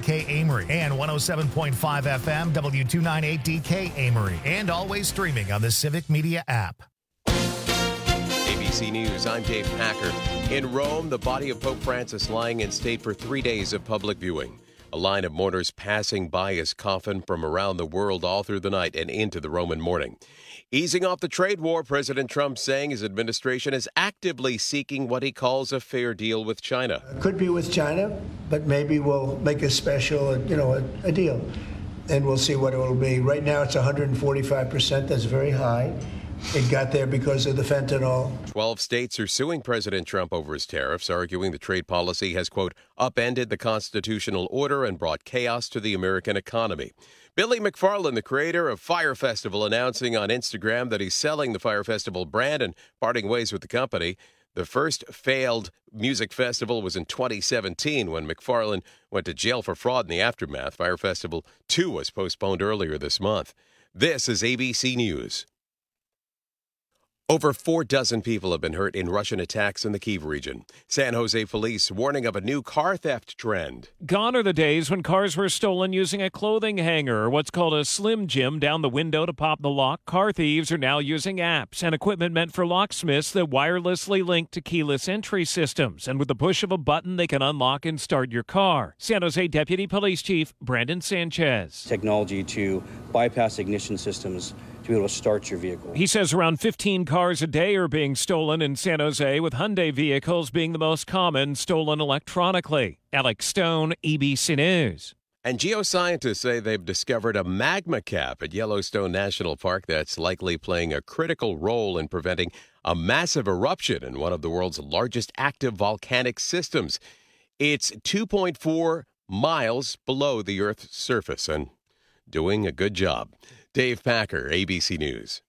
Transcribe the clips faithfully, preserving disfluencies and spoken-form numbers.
K Amory and one oh seven point five F M W two ninety-eight D K Amory, and always streaming on the Civic Media app. A B C News, I'm Dave Packer. In Rome, the body of Pope Francis lying in state for three days of public viewing. A line of mourners passing by his coffin from around the world all through the night and into the Roman morning. Easing off the trade war, President Trump saying his administration is actively seeking what he calls a fair deal with China. Could be with China, but maybe we'll make a special, you know, a, a deal, and we'll see what it will be. Right now, it's one hundred forty-five percent. That's very high. It got there because of the fentanyl. Twelve states are suing President Trump over his tariffs, arguing the trade policy has, quote, upended the constitutional order and brought chaos to the American economy. Billy McFarland, the creator of Fyre Festival, announcing on Instagram that he's selling the Fyre Festival brand and parting ways with the company. The first failed music festival was in twenty seventeen when McFarland went to jail for fraud in the aftermath. Fyre Festival two was postponed earlier this month. This is A B C News. Over four dozen people have been hurt in Russian attacks in the Kyiv region. San Jose police warning of a new car theft trend. Gone are the days when cars were stolen using a clothing hanger or what's called a Slim Jim down the window to pop the lock. Car thieves are now using apps and equipment meant for locksmiths that wirelessly link to keyless entry systems. And with the push of a button, they can unlock and start your car. San Jose Deputy Police Chief Brandon Sanchez. Technology to bypass ignition systems to be able to start your vehicle. He says around fifteen cars a day are being stolen in San Jose, with Hyundai vehicles being the most common stolen electronically. Alex Stone, A B C News. And geoscientists say they've discovered a magma cap at Yellowstone National Park that's likely playing a critical role in preventing a massive eruption in one of the world's largest active volcanic systems. It's two point four miles below the Earth's surface and doing a good job. Dave Packer, A B C News.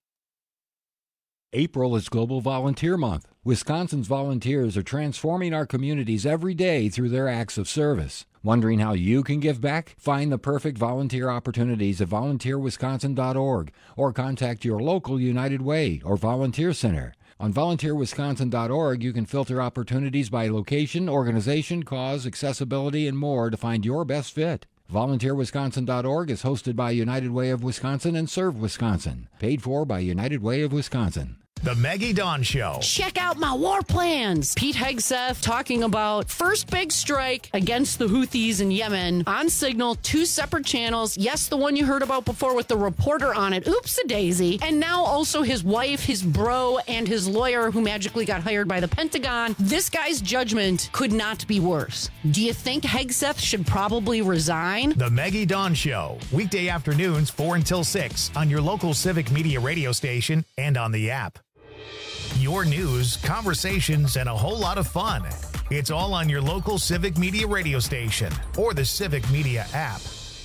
April is Global Volunteer Month. Wisconsin's volunteers are transforming our communities every day through their acts of service. Wondering how you can give back? Find the perfect volunteer opportunities at volunteer wisconsin dot org or contact your local United Way or volunteer center. On volunteer wisconsin dot org, you can filter opportunities by location, organization, cause, accessibility, and more to find your best fit. volunteer wisconsin dot org is hosted by United Way of Wisconsin and Serve Wisconsin. Paid for by United Way of Wisconsin. The Maggie Dawn Show. Check out my war plans. Pete Hegseth talking about first big strike against the Houthis in Yemen on Signal, two separate channels. Yes, the one you heard about before with the reporter on it. Oops-a-daisy. And now also his wife, his bro, and his lawyer who magically got hired by the Pentagon. This guy's judgment could not be worse. Do you think Hegseth should probably resign? The Maggie Dawn Show. Weekday afternoons, four until six on your local Civic Media radio station and on the app. Your news, conversations, and a whole lot of fun. It's all on your local Civic Media radio station or the Civic Media app.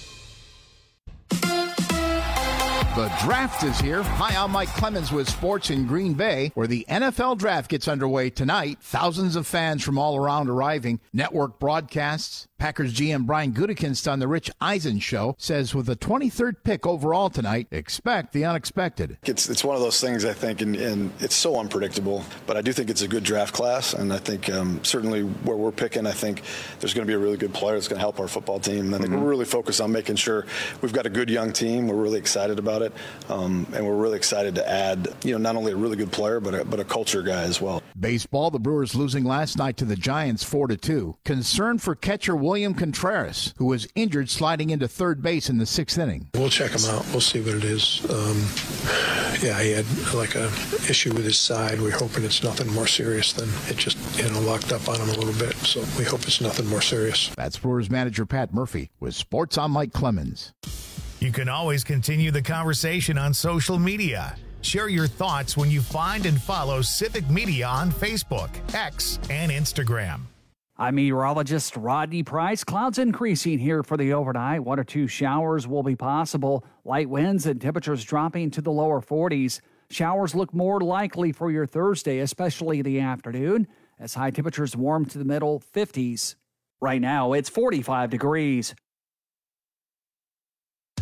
The draft is here. Hi, I'm Mike Clemens with sports in Green Bay, where the N F L draft gets underway tonight. Thousands of fans from all around arriving. Network broadcasts. Packers G M Brian Gutekunst on the Rich Eisen Show says with the twenty-third pick overall tonight, expect the unexpected. It's it's one of those things, I think, and, and it's so unpredictable, but I do think it's a good draft class, and I think um, certainly where we're picking, I think there's going to be a really good player that's going to help our football team. And I think mm-hmm. we're really focused on making sure we've got a good young team. We're really excited about it, um, and we're really excited to add, you know, not only a really good player, but a, but a culture guy as well. Baseball, the Brewers losing last night to the Giants four to two. Concern for catcher William Contreras, who was injured sliding into third base in the sixth inning. We'll check him out. We'll see what it is. Um, yeah, he had like a issue with his side. We're hoping it's nothing more serious than it just, you know, locked up on him a little bit. So we hope it's nothing more serious. That's Brewers manager Pat Murphy with Sports on Mike Clemens. You can always continue the conversation on social media. Share your thoughts when you find and follow Civic Media on Facebook, X, and Instagram. I'm meteorologist Rodney Price. Clouds increasing here for the overnight. One or two showers will be possible. Light winds and temperatures dropping to the lower forties. Showers look more likely for your Thursday, especially the afternoon, as high temperatures warm to the middle fifties. Right now, it's forty-five degrees.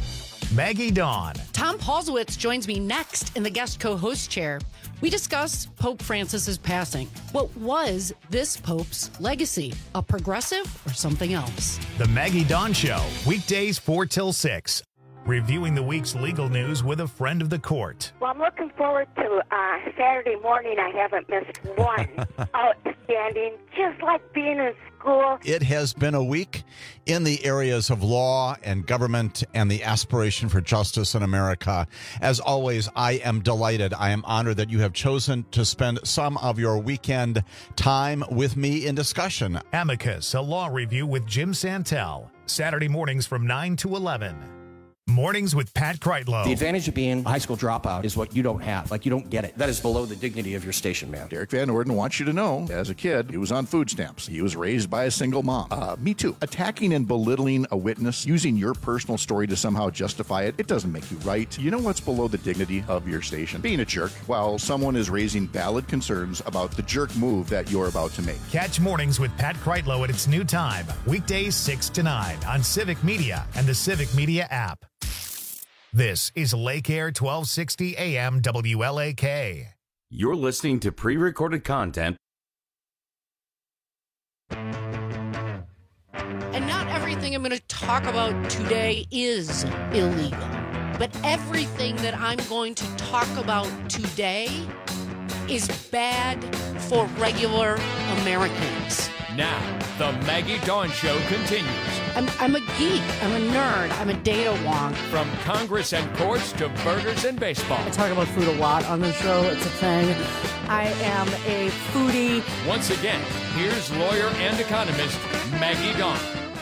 Maggie Dawn. Tom Paulsowitz joins me next in the guest co-host chair. We discuss Pope Francis's passing. What was this Pope's legacy? A progressive or something else? The Maggie Dawn Show, weekdays four till six. Reviewing the week's legal news with a friend of the court. Well, I'm looking forward to uh, Saturday morning. I haven't missed one. Outstanding, just like being in school. It has been a week in the areas of law and government and the aspiration for justice in America. As always, I am delighted. I am honored that you have chosen to spend some of your weekend time with me in discussion. Amicus, a law review with Jim Santel. Saturday mornings from nine to eleven. Mornings with Pat Kreitlow. The advantage of being a high school dropout is what you don't have. Like, you don't get it. That is below the dignity of your station, man. Derek Van Orden wants you to know, as a kid, he was on food stamps. He was raised by a single mom. Uh, me too. Attacking and belittling a witness, using your personal story to somehow justify it, it doesn't make you right. You know what's below the dignity of your station? Being a jerk while someone is raising valid concerns about the jerk move that you're about to make. Catch Mornings with Pat Kreitlow at its new time, weekdays six to nine on Civic Media and the Civic Media app. This is Lake Air twelve sixty A M W L A K. You're listening to pre-recorded content. And not everything I'm going to talk about today is illegal. But everything that I'm going to talk about today is bad for regular Americans. Now, the Maggie Dawn Show continues. I'm, I'm a geek. I'm a nerd. I'm a data wonk. From Congress and courts to burgers and baseball. I talk about food a lot on the show. It's a thing. I am a foodie. Once again, here's lawyer and economist Maggie Dawn.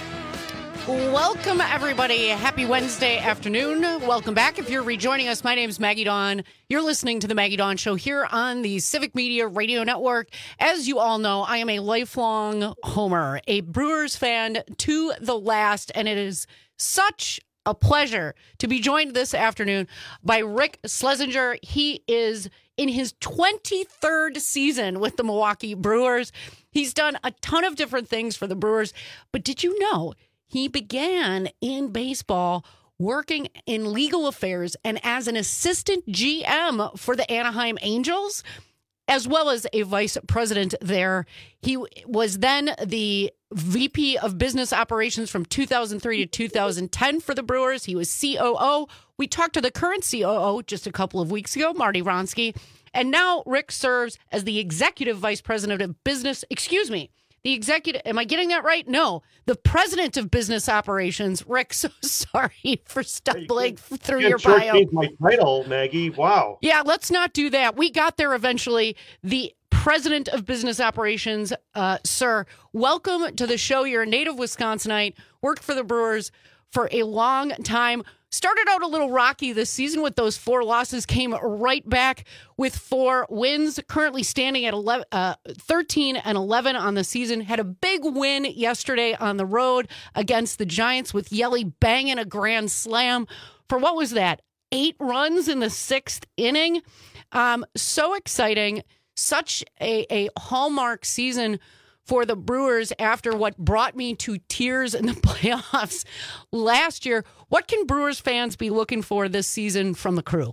Welcome, everybody. Happy Wednesday afternoon. Welcome back. If you're rejoining us, my name is Maggie Dawn. You're listening to the Maggie Dawn Show here on the Civic Media Radio Network. As you all know, I am a lifelong homer, a Brewers fan to the last, and it is such a pleasure to be joined this afternoon by Rick Schlesinger. He is in his twenty-third season with the Milwaukee Brewers. He's done a ton of different things for the Brewers, but did you know he began in baseball working in legal affairs and as an assistant G M for the Anaheim Angels, as well as a vice president there. He was then the V P of business operations from two thousand three to two thousand ten for the Brewers. He was C O O. We talked to the current C O O just a couple of weeks ago, Marty Wronski. And now Rick serves as the executive vice president of business, excuse me, The executive, am I getting that right? No, the president of business operations. Rick, so sorry for stumbling you through your bio. You my title, Maggie. Wow. Yeah, let's not do that. We got there eventually. The president of business operations, uh, sir, welcome to the show. You're a native Wisconsinite, worked for the Brewers for a long time. Started out a little rocky this season with those four losses, came right back with four wins, currently standing at eleven, uh, thirteen and eleven on the season. Had a big win yesterday on the road against the Giants with Yelly banging a grand slam for what was that? Eight runs in the sixth inning. Um, so exciting. Such a, a hallmark season for the Brewers after what brought me to tears in the playoffs last year. What can Brewers fans be looking for this season from the crew?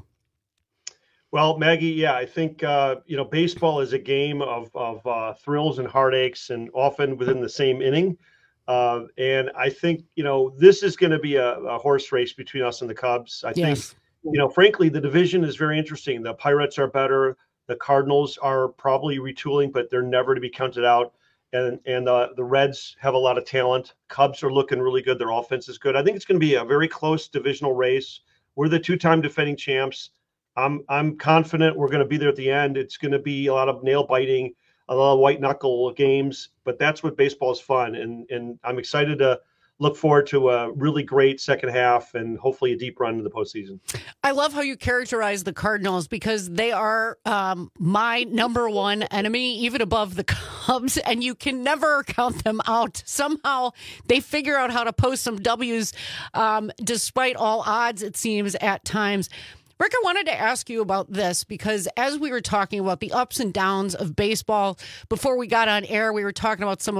Well, Maggie, yeah, I think, uh, you know, baseball is a game of, of uh, thrills and heartaches and often within the same inning. Uh, and I think, you know, this is going to be a, a horse race between us and the Cubs. I yes. think, you know, frankly, the division is very interesting. The Pirates are better. The Cardinals are probably retooling, but they're never to be counted out. And and uh, the Reds have a lot of talent. Cubs are looking really good. Their offense is good. I think it's going to be a very close divisional race. We're the two-time defending champs. I'm I'm confident we're going to be there at the end. It's going to be a lot of nail biting, a lot of white knuckle games. But that's what baseball is fun, and and I'm excited to look forward to a really great second half and hopefully a deep run into the postseason. I love how you characterize the Cardinals because they are um, my number one enemy, even above the Cubs, and you can never count them out. Somehow they figure out how to post some W's um, despite all odds, it seems, at times. Rick, I wanted to ask you about this because as we were talking about the ups and downs of baseball, before we got on air, we were talking about some of our great Brewers memories as well as some of our heartaches.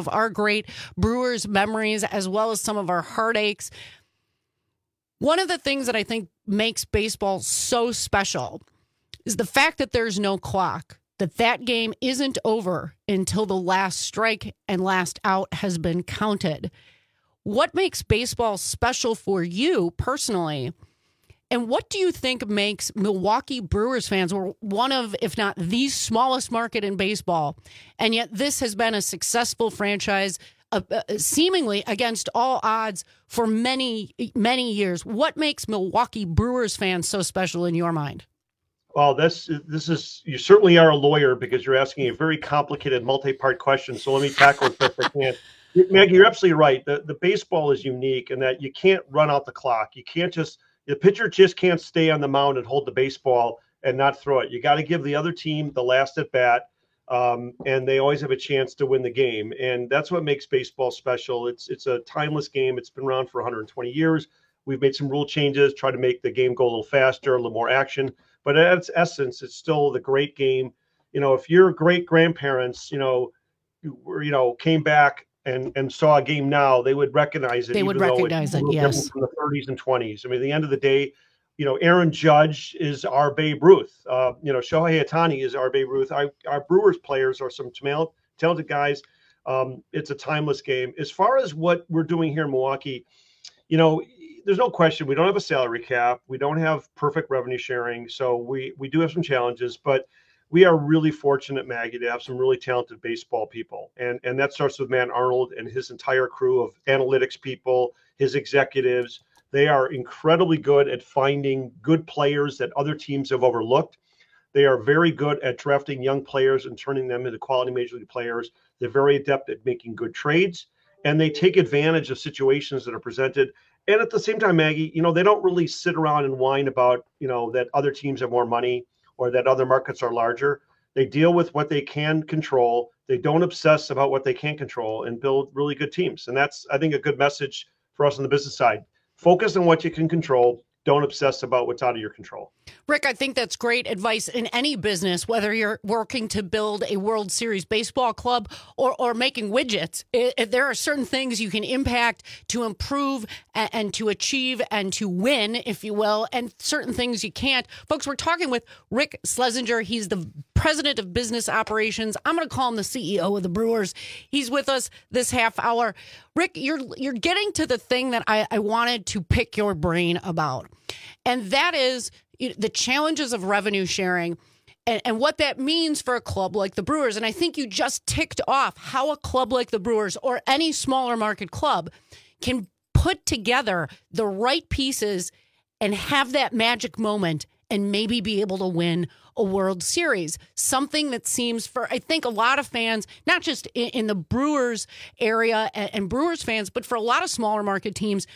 One of the things that I think makes baseball so special is the fact that there's no clock, that that game isn't over until the last strike and last out has been counted. What makes baseball special for you personally? And what do you think makes Milwaukee Brewers fans, we're one of, if not the smallest market in baseball, and yet this has been a successful franchise uh, uh, seemingly against all odds for many, many years. What makes Milwaukee Brewers fans so special in your mind? Well, this this is you certainly are a lawyer because you're asking a very complicated, multi-part question. So let me tackle it best I can. Maggie, you're absolutely right. The the baseball is unique in that you can't run out the clock. You can't just the pitcher just can't stay on the mound and hold the baseball and not throw it. You got to give the other team the last at bat, um, and they always have a chance to win the game. And that's what makes baseball special. It's it's a timeless game. It's been around for one hundred twenty years. We've made some rule changes, try to make the game go a little faster, a little more action. But at its essence, it's still the great game. You know, if your great grandparents, you know, were, you know, came back and, and saw a game now, they would recognize it. They would recognize it, yes. From the thirties and twenties. I mean, at the end of the day, you know, Aaron Judge is our Babe Ruth. Uh, you know, Shohei Ohtani is our Babe Ruth. Our, our Brewers players are some talent, talented guys. Um, it's a timeless game. As far as what we're doing here in Milwaukee, you know, there's no question we don't have a salary cap. We don't have perfect revenue sharing. So we, we do have some challenges, but we are really fortunate, Maggie, to have some really talented baseball people. And, and that starts with Matt Arnold and his entire crew of analytics people, his executives. They are incredibly good at finding good players that other teams have overlooked. They are very good at drafting young players and turning them into quality major league players. They're very adept at making good trades, and they take advantage of situations that are presented. And at the same time, Maggie, you know, they don't really sit around and whine about, you know, that other teams have more money or that other markets are larger. They deal with what they can control. They don't obsess about what they can't control and build really good teams. And that's, I think, a good message for us on the business side. Focus on what you can control. Don't obsess about what's out of your control. Rick, I think that's great advice in any business, whether you're working to build a World Series baseball club or, or making widgets. It, it, there are certain things you can impact to improve and, and to achieve and to win, if you will, and certain things you can't. Folks, we're talking with Rick Schlesinger. He's the president of business operations. I'm going to call him the C E O of the Brewers. He's with us this half hour. Rick, you're you're getting to the thing that I, I wanted to pick your brain about, and that is the challenges of revenue sharing and, and what that means for a club like the Brewers. And I think you just ticked off how a club like the Brewers or any smaller market club can put together the right pieces and have that magic moment and maybe be able to win a World Series. Something that seems for, I think, a lot of fans, not just in, in the Brewers area and, and Brewers fans, but for a lot of smaller market teams,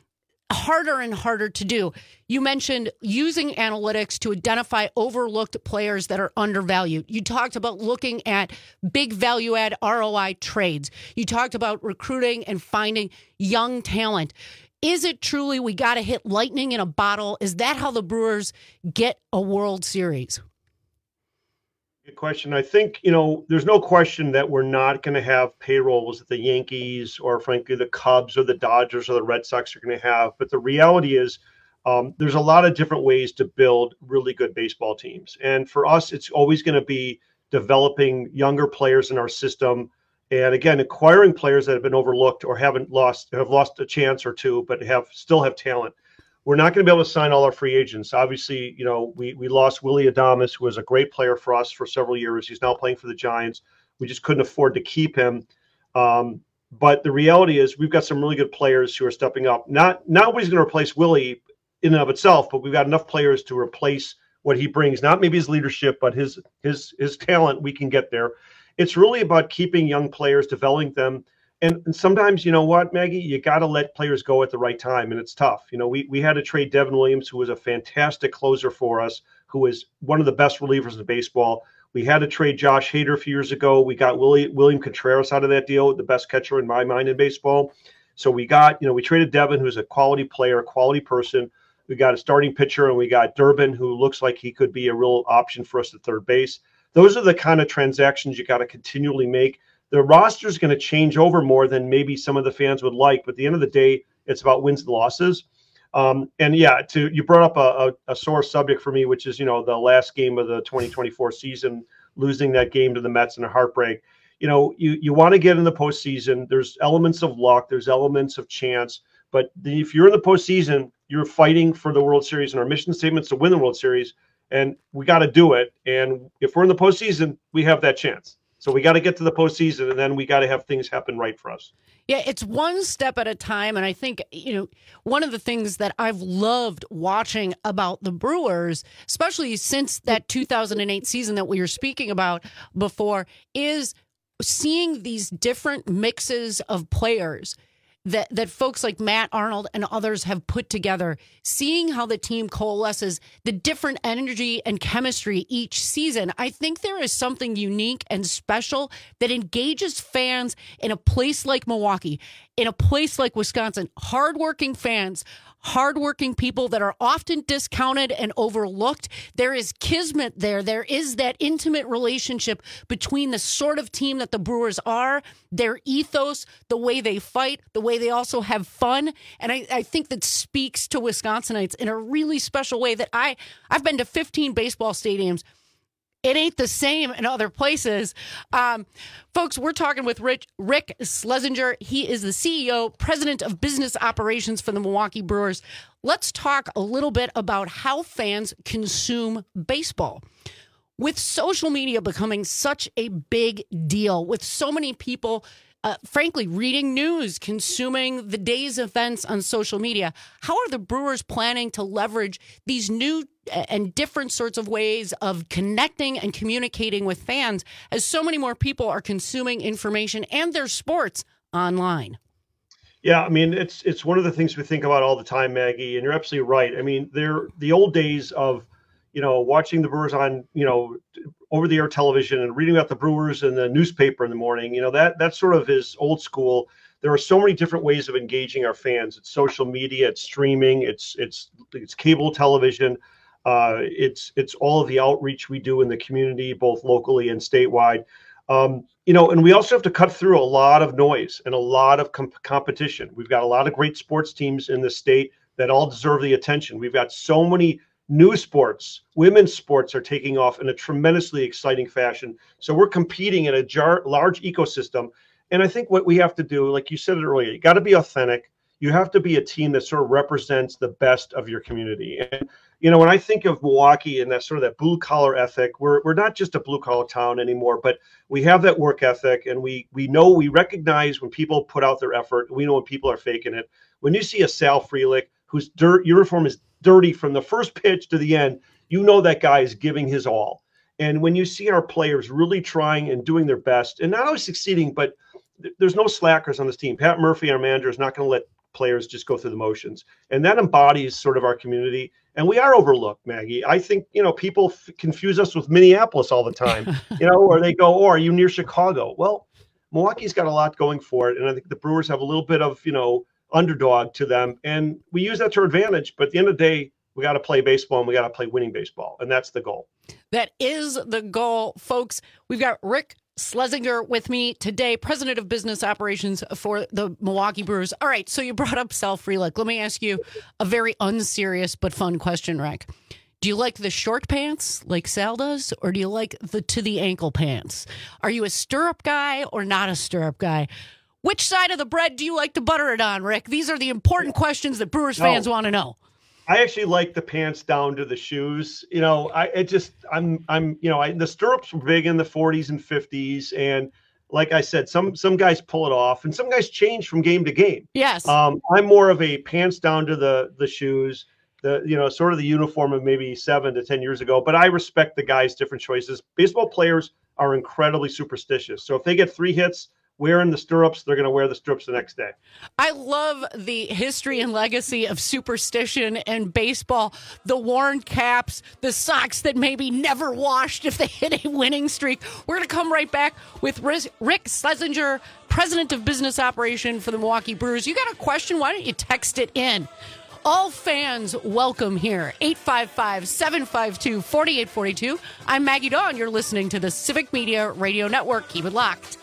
harder and harder to do. You mentioned using analytics to identify overlooked players that are undervalued. You talked about looking at big value add R O I trades. You talked about recruiting and finding young talent. Is it truly we got to hit lightning in a bottle? Is that how the Brewers get a World Series? Good question. I think, you know, there's no question that we're not going to have payrolls that the Yankees or, frankly, the Cubs or the Dodgers or the Red Sox are going to have. But the reality is um, there's a lot of different ways to build really good baseball teams. And for us, it's always going to be developing younger players in our system. And again, acquiring players that have been overlooked or haven't lost, have lost a chance or two, but have still have talent. We're not going to be able to sign all our free agents. Obviously, you know, we we lost Willy Adames, who was a great player for us for several years. He's now playing for the Giants. We just couldn't afford to keep him. Um, but the reality is we've got some really good players who are stepping up. Not, not nobody's going to replace Willy in and of itself, but we've got enough players to replace what he brings. Not maybe his leadership, but his his his talent. We can get there. It's really about keeping young players, developing them. And, and sometimes, you know what, Maggie, you got to let players go at the right time, and it's tough. You know, we we had to trade Devin Williams, who was a fantastic closer for us, who was one of the best relievers in baseball. We had to trade Josh Hader a few years ago. We got Willie, William Contreras out of that deal, the best catcher in my mind in baseball. So we got, you know, we traded Devin, who's a quality player, a quality person. We got a starting pitcher, and we got Durbin, who looks like he could be a real option for us at third base. Those are the kind of transactions you got to continually make. The roster is going to change over more than maybe some of the fans would like. But at the end of the day, it's about wins and losses. Um, and yeah, to you brought up a, a, a sore subject for me, which is, you know, the last game of the twenty twenty-four season, losing that game to the Mets in a heartbreak. You know, you, you want to get in the postseason. There's elements of luck. There's elements of chance. But the, if you're in the postseason, you're fighting for the World Series, and our mission statement's to win the World Series, and we got to do it. And if we're in the postseason, we have that chance. So we got to get to the postseason, and then we got to have things happen right for us. Yeah, it's one step at a time. And I think, you know, one of the things that I've loved watching about the Brewers, especially since that two thousand eight season that we were speaking about before, is seeing these different mixes of players that that folks like Matt Arnold and others have put together, seeing how the team coalesces, the different energy and chemistry each season. I think there is something unique and special that engages fans in a place like Milwaukee, in a place like Wisconsin, hardworking fans, hardworking people that are often discounted and overlooked. There is kismet there. There is that intimate relationship between the sort of team that the Brewers are, their ethos, the way they fight, the way they also have fun. And I, I think that speaks to Wisconsinites in a really special way that I, I've been to fifteen baseball stadiums. It ain't the same in other places. Um, folks, we're talking with Rich, Rick Schlesinger. He is the C E O, President of Business Operations for the Milwaukee Brewers. Let's talk a little bit about how fans consume baseball. With social media becoming such a big deal, with so many people, uh, frankly, reading news, consuming the day's events on social media, how are the Brewers planning to leverage these new and different sorts of ways of connecting and communicating with fans as so many more people are consuming information and their sports online? Yeah, I mean, it's it's one of the things we think about all the time, Maggie, and you're absolutely right. I mean, they're the old days of, you know, watching the Brewers on, you know, over-the-air television and reading about the Brewers in the newspaper in the morning. You know, that that sort of is old school. There are so many different ways of engaging our fans. It's social media, it's streaming, it's it's it's cable television. Uh, it's it's all of the outreach we do in the community, both locally and statewide. Um, you know, and we also have to cut through a lot of noise and a lot of comp- competition. We've got a lot of great sports teams in the state that all deserve the attention. We've got so many new sports. Women's sports are taking off in a tremendously exciting fashion. So we're competing in a jar- large ecosystem. And I think what we have to do, like you said it earlier, you got to be authentic. You have to be a team that sort of represents the best of your community. And, you know, when I think of Milwaukee and that sort of that blue collar ethic, we're we're not just a blue collar town anymore, but we have that work ethic, and we we know, we recognize when people put out their effort. We know when people are faking it. When you see a Sal Frelick whose dirt uniform is dirty from the first pitch to the end, you know that guy is giving his all. And when you see our players really trying and doing their best, and not always succeeding, but th- there's no slackers on this team. Pat Murphy, our manager, is not going to let players just go through the motions. And that embodies sort of our community. And we are overlooked, Maggie. I think, you know, people f- confuse us with Minneapolis all the time, you know, or they go, oh, are you near Chicago? Well, Milwaukee's got a lot going for it. And I think the Brewers have a little bit of, you know, underdog to them. And we use that to our advantage. But at the end of the day, we got to play baseball, and we got to play winning baseball. And that's the goal. That is the goal, folks. We've got Rick Schlesinger with me today, President of Business Operations for the Milwaukee Brewers. All right, so you brought up Sal Frelick. Let me ask you a very unserious but fun question, Rick. Do you like the short pants like Sal does, or do you like the to the ankle pants? Are you a stirrup guy or not a stirrup guy? Which side of the bread do you like to butter it on, Rick? These are the important questions that Brewers fans no. want to know. I actually like the pants down to the shoes. You know, I it just I'm I'm you know I, the stirrups were big in the forties and fifties, and like I said, some some guys pull it off, and some guys change from game to game. Yes, um, I'm more of a pants down to the the shoes, the you know sort of the uniform of maybe seven to ten years ago. But I respect the guys' different choices. Baseball players are incredibly superstitious, so if they get three hits wearing the stirrups, they're going to wear the stirrups the next day. I love the history and legacy of superstition and baseball, the worn caps, the socks that maybe never washed if they hit a winning streak. We're going to come right back with Rick Schlesinger, President of Business Operation for the Milwaukee Brewers. You got a question? Why don't you text it in? All fans welcome here. eight five five, seven five two, four eight four two. I'm Maggie Dawn. You're listening to the Civic Media Radio Network. Keep it locked.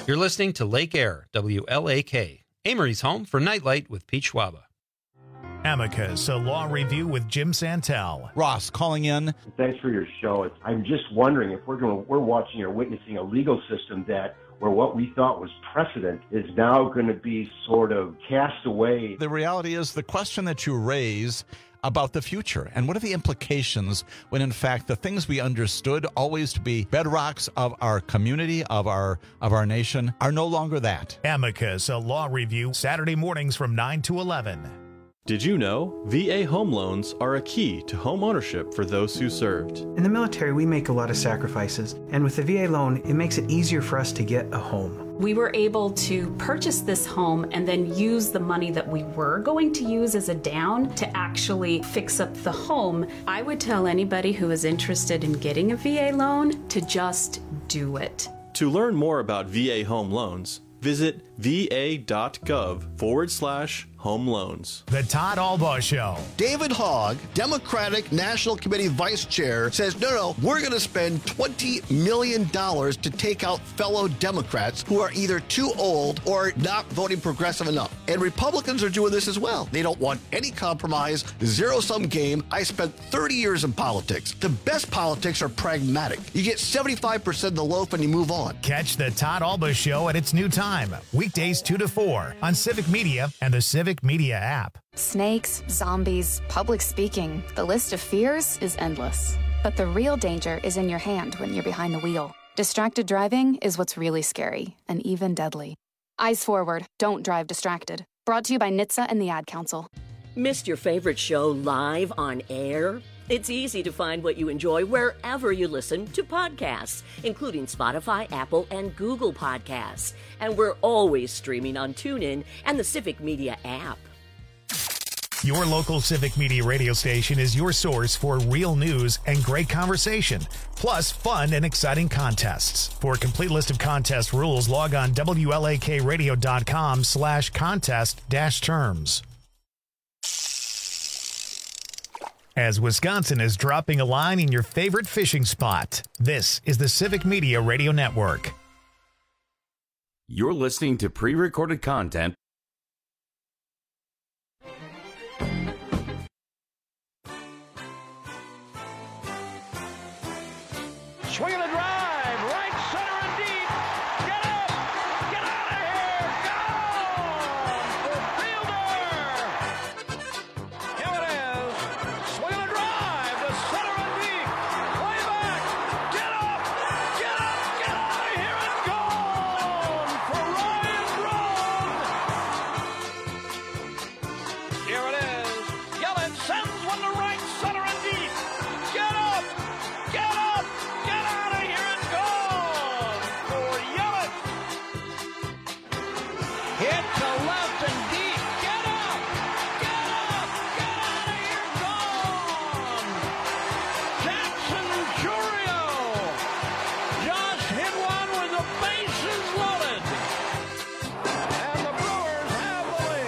You're listening to Lake Air, W L A K, Amory's home for Nightlight with Pete Schwaba. Amicus, a law review with Jim Santel. Ross calling in. Thanks for your show. I'm just wondering if we're going, we're watching or witnessing a legal system that where what we thought was precedent is now going to be sort of cast away. The reality is the question that you raise about the future and what are the implications when in fact the things we understood always to be bedrocks of our community, of our of our nation, are no longer that. Amicus, a law review, Saturday mornings from nine to eleven. Did you know V A home loans are a key to home ownership for those who served? In the military, we make a lot of sacrifices, and with the V A loan, it makes it easier for us to get a home. We were able to purchase this home and then use the money that we were going to use as a down to actually fix up the home. I would tell anybody who is interested in getting a V A loan to just do it. To learn more about V A home loans, visit va.gov forward slash home loans. The Todd Albaugh Show. David Hogg, Democratic National Committee Vice Chair, says, no, no, we're going to spend twenty million dollars to take out fellow Democrats who are either too old or not voting progressive enough. And Republicans are doing this as well. They don't want any compromise, zero-sum game. I spent thirty years in politics. The best politics are pragmatic. You get seventy-five percent of the loaf and you move on. Catch the Todd Albaugh Show at its new time, weekdays two to four on Civic Media and the Civic Media app. Snakes, zombies, public speaking. The list of fears is endless. But the real danger is in your hand when you're behind the wheel. Distracted driving is what's really scary and even deadly. Eyes forward. Don't drive distracted. Brought to you by N H T S A and the Ad Council. Missed your favorite show live on air? It's easy to find what you enjoy wherever you listen to podcasts, including Spotify, Apple, and Google Podcasts. And we're always streaming on TuneIn and the Civic Media app. Your local Civic Media radio station is your source for real news and great conversation, plus fun and exciting contests. For a complete list of contest rules, log on W L A K radio dot com slash contest dash terms. As Wisconsin is dropping a line in your favorite fishing spot, this is the Civic Media Radio Network. You're listening to pre-recorded content. Swing and a drive, right center and deep. Get up, get out of here, go! The fielder. Here it is. Swing and a drive to center and deep. Way back. Get up, get up, get out of here and gone for Ryan Braun. Here it is. Yelich sends one to right center and deep. Get up, get up. Get out of here and gone for Yelich. Hit to left and deep. Get up. Get up. Get out of here. Gone. Jackson Chourio just hit one with the bases loaded. And the Brewers have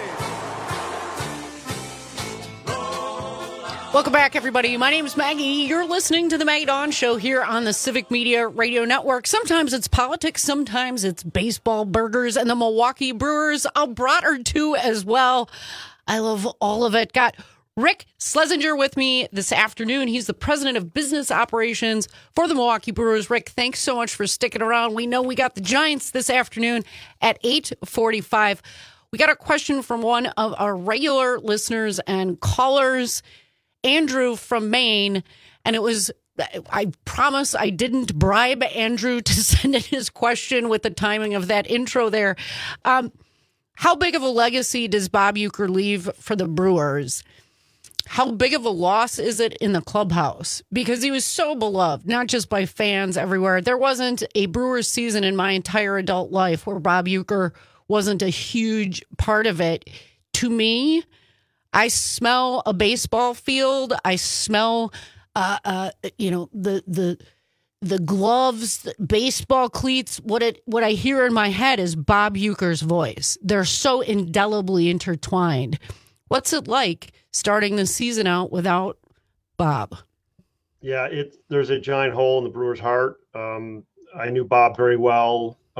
the lead. Welcome back, everybody. My name is Maggie. You're listening to The Maggie Dawn Show here on the Civic Media Radio Network. Sometimes it's politics, sometimes it's baseball, burgers, and the Milwaukee Brewers. I'll brought her too as well. I love all of it. Got Rick Schlesinger with me this afternoon. He's the president of business operations for the Milwaukee Brewers. Rick, thanks so much for sticking around. We know we got the Giants this afternoon at eight forty-five. We got a question from one of our regular listeners and callers, Andrew from Maine, and it was, I promise I didn't bribe Andrew to send in his question with the timing of that intro there. Um, how big of a legacy does Bob Uecker leave for the Brewers? How big of a loss is it in the clubhouse? Because he was so beloved, not just by fans everywhere. There wasn't a Brewers season in my entire adult life where Bob Uecker wasn't a huge part of it. To me, I smell a baseball field. I smell, uh, uh, you know, the the the gloves, the baseball cleats. What it what I hear in my head is Bob Uecker's voice. They're so indelibly intertwined. What's it like starting the season out without Bob? Yeah, it there's a giant hole in the Brewers' heart. Um, I knew Bob very well. Um,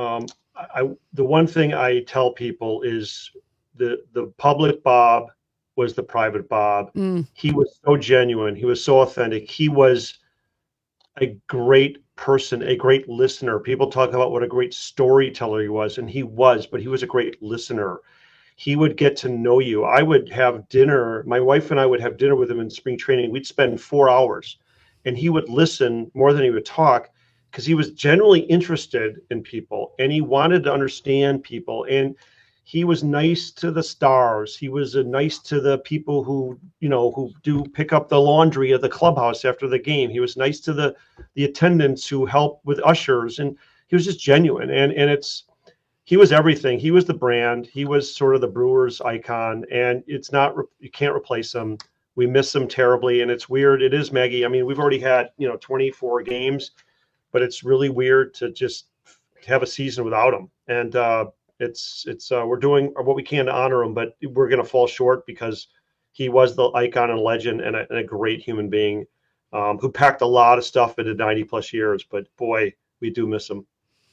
I, the one thing I tell people is the the public Bob was the private Bob. Mm. He was so genuine. He was so authentic. He was a great person, a great listener. People talk about what a great storyteller he was, and he was, but he was a great listener. He would get to know you. I would have dinner. My wife and I would have dinner with him in spring training. We'd spend four hours, and he would listen more than he would talk because he was genuinely interested in people, and he wanted to understand people. And he was nice to the stars. He was uh, nice to the people who, you know, who do pick up the laundry at the clubhouse after the game. He was nice to the the attendants who help with ushers, and he was just genuine. And and it's he was everything. He was the brand. He was sort of the Brewers icon, and it's not you can't replace him. We miss him terribly, and it's weird. It is, Maggie. I mean, we've already had you know twenty-four games, but it's really weird to just have a season without him. And uh, It's it's uh, we're doing what we can to honor him, but we're going to fall short because he was the icon and legend and a, and a great human being um, who packed a lot of stuff into ninety plus years. But boy, we do miss him.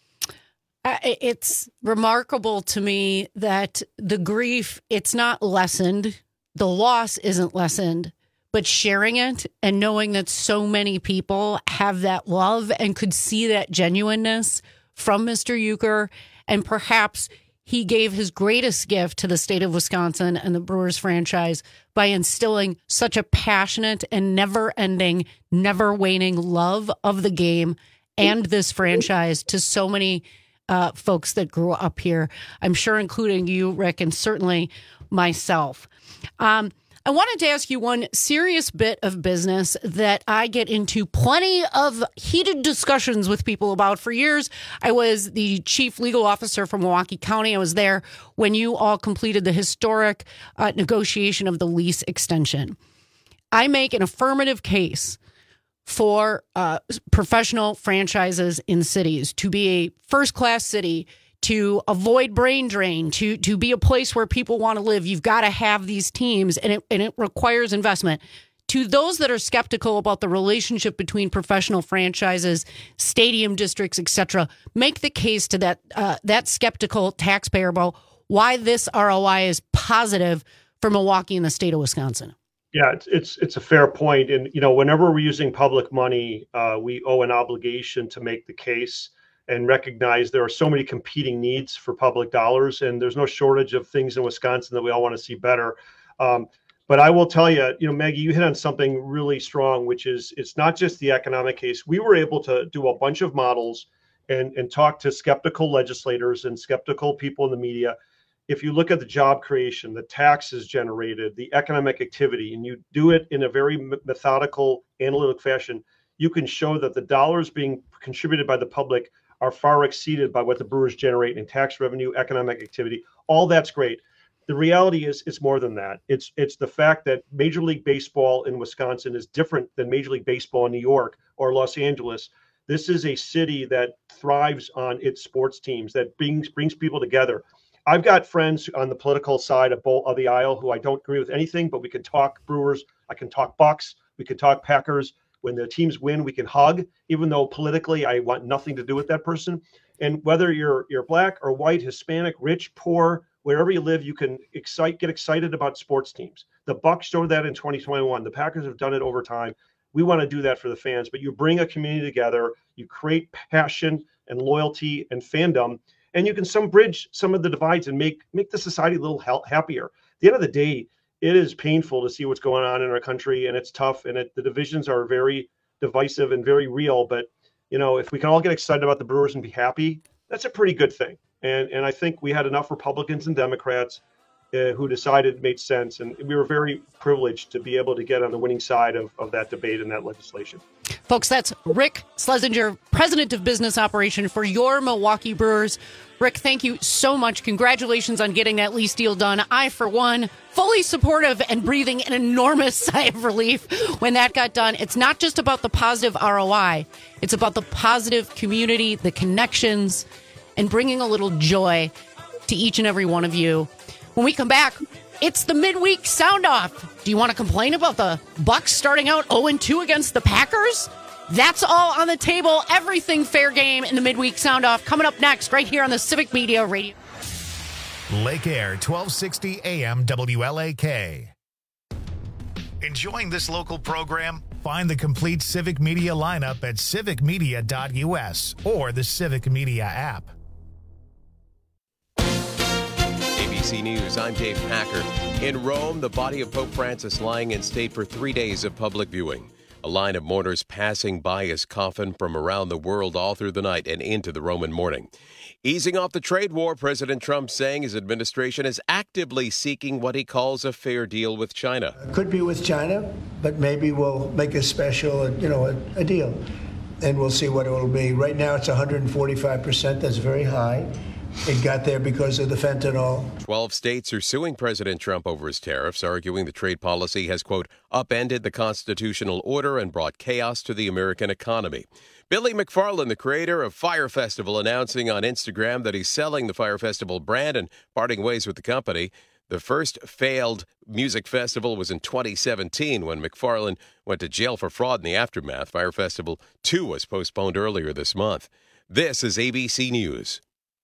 It's remarkable to me that the grief, it's not lessened. The loss isn't lessened, but sharing it and knowing that so many people have that love and could see that genuineness from Mister Uecker. And perhaps he gave his greatest gift to the state of Wisconsin and the Brewers franchise by instilling such a passionate and never-ending, never-waning love of the game and this franchise to so many uh, folks that grew up here. I'm sure including you, Rick, and certainly myself. Um, I wanted to ask you one serious bit of business that I get into plenty of heated discussions with people about for years. I was the chief legal officer for Milwaukee County. I was there when you all completed the historic uh, negotiation of the lease extension. I make an affirmative case for uh, professional franchises in cities to be a first-class city, to avoid brain drain, to to be a place where people want to live. You've got to have these teams, and it and it requires investment. To those that are skeptical about the relationship between professional franchises, stadium districts, et cetera, make the case to that uh, that skeptical taxpayer about why this R O I is positive for Milwaukee and the state of Wisconsin. Yeah, it's it's it's a fair point, and you know, whenever we're using public money, uh, we owe an obligation to make the case and recognize there are so many competing needs for public dollars, and there's no shortage of things in Wisconsin that we all want to see better. Um, but I will tell you, you know, Maggie, you hit on something really strong, which is it's not just the economic case. We were able to do a bunch of models and, and talk to skeptical legislators and skeptical people in the media. If you look at the job creation, the taxes generated, the economic activity, and you do it in a very methodical, analytic fashion, you can show that the dollars being contributed by the public are far exceeded by what the Brewers generate in tax revenue, economic activity. All that's great. The reality is it's more than that. It's it's the fact that Major League Baseball in Wisconsin is different than Major League Baseball in New York or Los Angeles. This is a city that thrives on its sports teams, that brings brings people together. I've got friends on the political side of both of the aisle who I don't agree with anything, but we can talk Brewers. I can talk Bucks. We can talk Packers. When the teams win, we can hug, even though politically I want nothing to do with that person. And whether you're you're black or white, Hispanic, rich, poor, wherever you live, you can excite get excited about sports teams. The Bucks showed that in twenty twenty-one. The Packers have done it over time. We want to do that for the fans, but you bring a community together, you create passion and loyalty and fandom, and you can some bridge some of the divides and make make the society a little happier. At the end of the day, it is painful to see what's going on in our country, and it's tough, and it, the divisions are very divisive and very real. But, you know, if we can all get excited about the Brewers and be happy, that's a pretty good thing. And and I think we had enough Republicans and Democrats uh, who decided it made sense, and we were very privileged to be able to get on the winning side of, of that debate and that legislation. Folks, that's Rick Schlesinger, President of Business Operation for your Milwaukee Brewers. Rick, thank you so much. Congratulations on getting that lease deal done. I, for one, fully supportive and breathing an enormous sigh of relief when that got done. It's not just about the positive R O I. It's about the positive community, the connections, and bringing a little joy to each and every one of you. When we come back, it's the midweek sound off. Do you want to complain about the Bucks starting out oh and two against the Packers? That's all on the table. Everything fair game in the midweek sound off. Coming up next, right here on the Civic Media Radio. Lake Air, twelve sixty A M W L A K. Enjoying this local program? Find the complete Civic Media lineup at civic media dot U S or the Civic Media app. A B C News, I'm Dave Packer. In Rome, the body of Pope Francis lying in state for three days of public viewing. A line of mourners passing by his coffin from around the world all through the night and into the Roman morning. Easing off the trade war, President Trump saying his administration is actively seeking what he calls a fair deal with China. Could be with China, but maybe we'll make a special, you know, a, a deal, and we'll see what it will be. Right now, it's one hundred forty-five percent. That's very high. It got there because of the fentanyl. Twelve states are suing President Trump over his tariffs, arguing the trade policy has, quote, upended the constitutional order and brought chaos to the American economy. Billy McFarland, the creator of Fyre Festival, announcing on Instagram that he's selling the Fyre Festival brand and parting ways with the company. The first failed music festival was in twenty seventeen when McFarland went to jail for fraud in the aftermath. Fyre Festival two was postponed earlier this month. This is A B C News.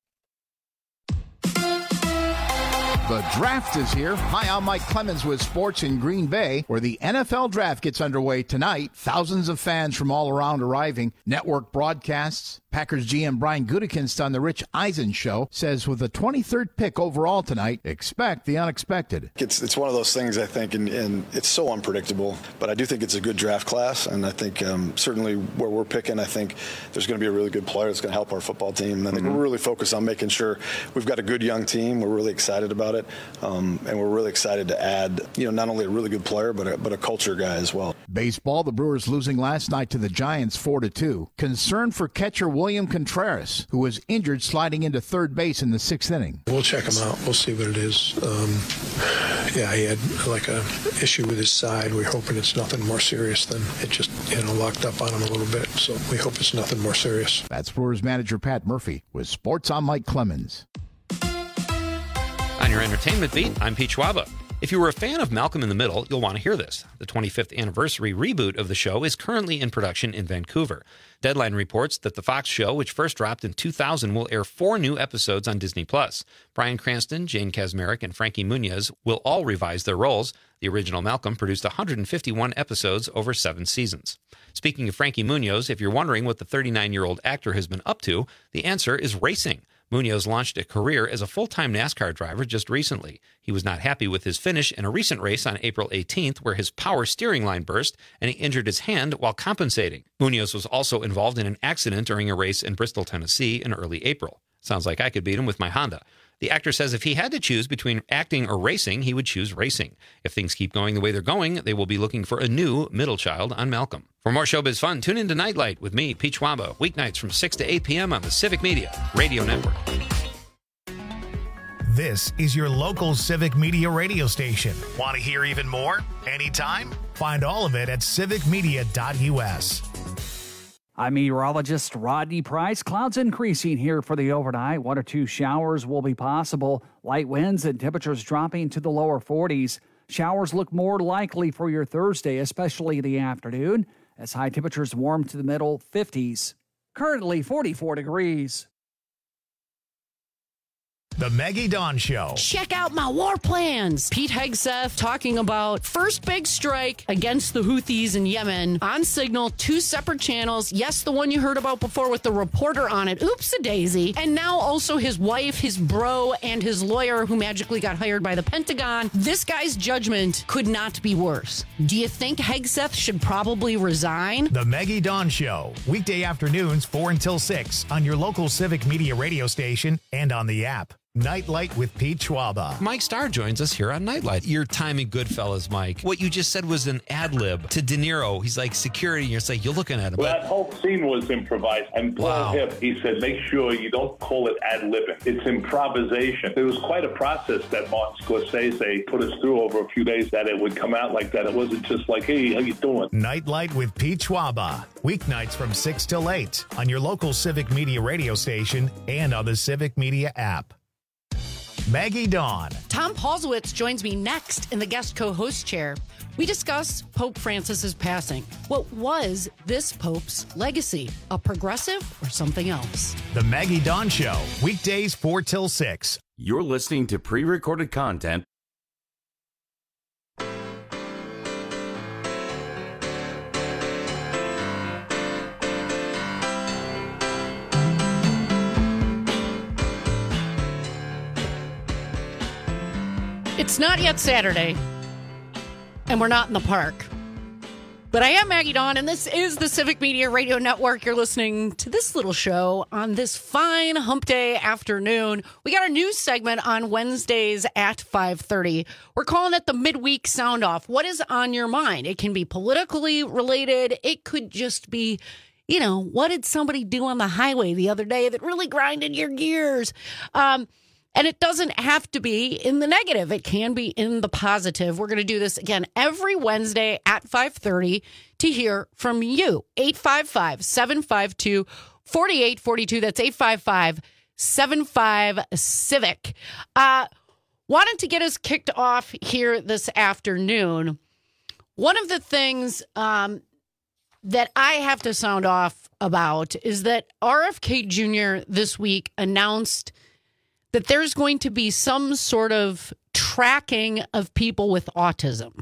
The draft is here. Hi, I'm Mike Clemens with sports in Green Bay, where the N F L draft gets underway tonight. Thousands of fans from all around arriving. Network broadcasts. Packers G M Brian Gutekunst on the Rich Eisen Show says with the twenty-third pick overall tonight, expect the unexpected. It's it's one of those things, I think, and, and it's so unpredictable, but I do think it's a good draft class, and I think um, certainly where we're picking, I think there's going to be a really good player that's going to help our football team, and I think mm-hmm. we're really focused on making sure we've got a good young team. We're really excited about it, um, and we're really excited to add, you know, not only a really good player, but a, but a culture guy as well. Baseball, the Brewers losing last night to the Giants four to two. Concern for catcher William Contreras, who was injured sliding into third base in the sixth inning. We'll check him out. We'll see what it is. Um, yeah, he had like a issue with his side. We're hoping it's nothing more serious than it just, you know, locked up on him a little bit. So we hope it's nothing more serious. That's Brewers manager Pat Murphy with Sports on Mike Clemens. On your entertainment beat, I'm Pete Schwaba. If you were a fan of Malcolm in the Middle, you'll want to hear this. The twenty-fifth anniversary reboot of the show is currently in production in Vancouver. Deadline reports that the Fox show, which first dropped in two thousand, will air four new episodes on Disney plus. Bryan Cranston, Jane Kaczmarek, and Frankie Muniz will all revise their roles. The original Malcolm produced one hundred fifty-one episodes over seven seasons. Speaking of Frankie Muniz, if you're wondering what the thirty-nine-year-old actor has been up to, the answer is racing. Muniz launched a career as a full-time NASCAR driver just recently. He was not happy with his finish in a recent race on April eighteenth where his power steering line burst and he injured his hand while compensating. Muniz was also involved in an accident during a race in Bristol, Tennessee in early April. Sounds like I could beat him with my Honda. The actor says if he had to choose between acting or racing, he would choose racing. If things keep going the way they're going, they will be looking for a new middle child on Malcolm. For more showbiz fun, tune in to Nightlight with me, Pete Schwaba, weeknights from six to eight p.m. on the Civic Media Radio Network. This is your local Civic Media radio station. Want to hear even more? Anytime? Find all of it at civic media dot U S. I'm meteorologist Rodney Price. Clouds increasing here for the overnight. One or two showers will be possible. Light winds and temperatures dropping to the lower forties. Showers look more likely for your Thursday, especially the afternoon, as high temperatures warm to the middle fifties. Currently forty-four degrees. The Maggie Dawn Show. Check out my war plans. Pete Hegseth talking about first big strike against the Houthis in Yemen on Signal, two separate channels. Yes, the one you heard about before with the reporter on it. Oops-a-daisy. And now also his wife, his bro, and his lawyer who magically got hired by the Pentagon. This guy's judgment could not be worse. Do you think Hegseth should probably resign? The Maggie Dawn Show. Weekday afternoons, four until six on your local Civic Media radio station and on the app. Nightlight with Pete Schwaba. Mike Starr joins us here on Nightlight. Your time in Goodfellas, Mike. What you just said was an ad lib to De Niro. He's like security, and you're like, you're looking at him. Well, that whole scene was improvised. And Paul Wow. Hipp, he said, make sure you don't call it ad libbing. It's improvisation. It was quite a process that Martin Scorsese put us through over a few days that it would come out like that. It wasn't just like, hey, how you doing? Nightlight with Pete Schwaba. Weeknights from six till eight on your local Civic Media radio station and on the Civic Media app. Maggie Dawn. Tom Paulsowitz joins me next in the guest co-host chair. We discuss Pope Francis's passing. What was this Pope's legacy? A progressive or something else? The Maggie Dawn Show, weekdays four till six. You're listening to pre-recorded content. It's not yet Saturday, and we're not in the park. But I am Maggie Dawn, and this is the Civic Media Radio Network. You're listening to this little show on this fine hump day afternoon. We got a news segment on Wednesdays at five thirty. We're calling it the Midweek Sound Off. What is on your mind? It can be politically related. It could just be, you know, what did somebody do on the highway the other day that really grinded your gears? Um... And it doesn't have to be in the negative. It can be in the positive. We're going to do this again every Wednesday at five thirty to hear from you. eight five five, seven five two, four eight four two. That's eight five five, seven five, CIVIC. Uh, wanted to get us kicked off here this afternoon. One of the things um, that I have to sound off about is that R F K Junior this week announced that there's going to be some sort of tracking of people with autism.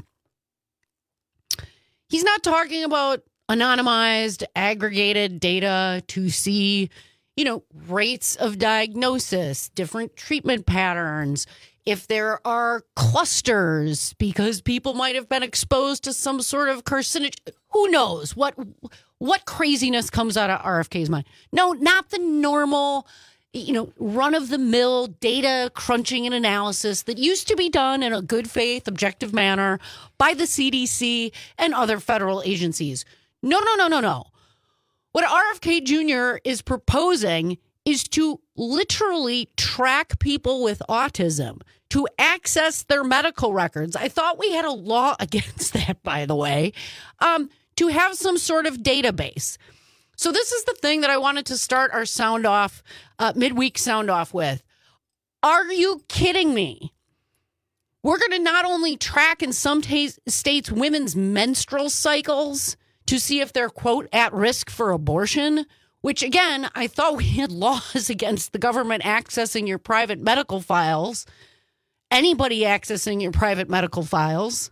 He's not talking about anonymized, aggregated data to see, you know, rates of diagnosis, different treatment patterns, if there are clusters because people might have been exposed to some sort of carcinogen. Who knows what what craziness comes out of R F K's mind? No, not the normal, you know, run-of-the-mill data crunching and analysis that used to be done in a good faith, objective manner by the C D C and other federal agencies. No, no, no, no, no. What R F K Junior is proposing is to literally track people with autism, to access their medical records. I thought we had a law against that, by the way, um, to have some sort of database. So this is the thing that I wanted to start our sound off, uh, midweek sound off with. Are you kidding me? We're going to not only track in some t- states women's menstrual cycles to see if they're, quote, at risk for abortion, which, again, I thought we had laws against the government accessing your private medical files, anybody accessing your private medical files.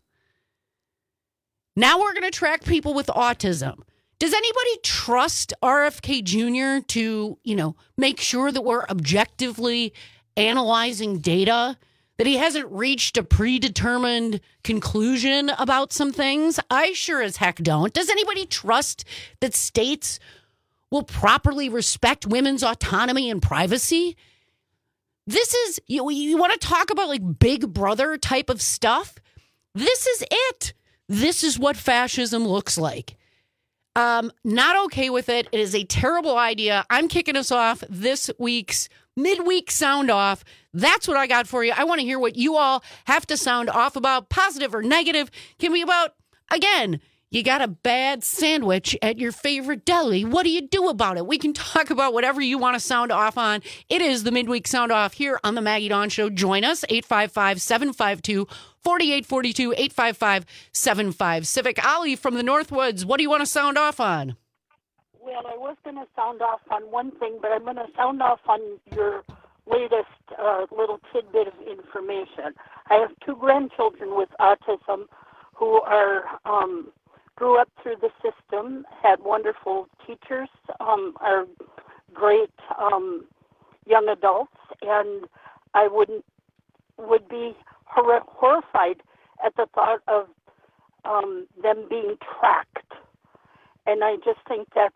Now we're going to track people with autism. Does anybody trust R F K Junior to, you know, make sure that we're objectively analyzing data, that he hasn't reached a predetermined conclusion about some things? I sure as heck don't. Does anybody trust that states will properly respect women's autonomy and privacy? This is, you, you want to talk about like Big Brother type of stuff? This is it. This is what fascism looks like. Um, not okay with it. It is a terrible idea. I'm kicking us off this week's midweek sound off. That's what I got for you. I want to hear what you all have to sound off about, positive or negative. Can be about, again, you got a bad sandwich at your favorite deli. What do you do about it? We can talk about whatever you want to sound off on. It is the midweek sound off here on the Maggie Dawn Show. Join us, eight five five, seven five two, four eight four two, eight five five, seven five, Civic. Ali from the Northwoods, what do you want to sound off on? Well, I was going to sound off on one thing, but I'm going to sound off on your latest uh, little tidbit of information. I have two grandchildren with autism who are um, grew up through the system, had wonderful teachers, um, are great um, young adults, and I wouldn't would be hor- horrified at the thought of um, them being tracked. And I just think that's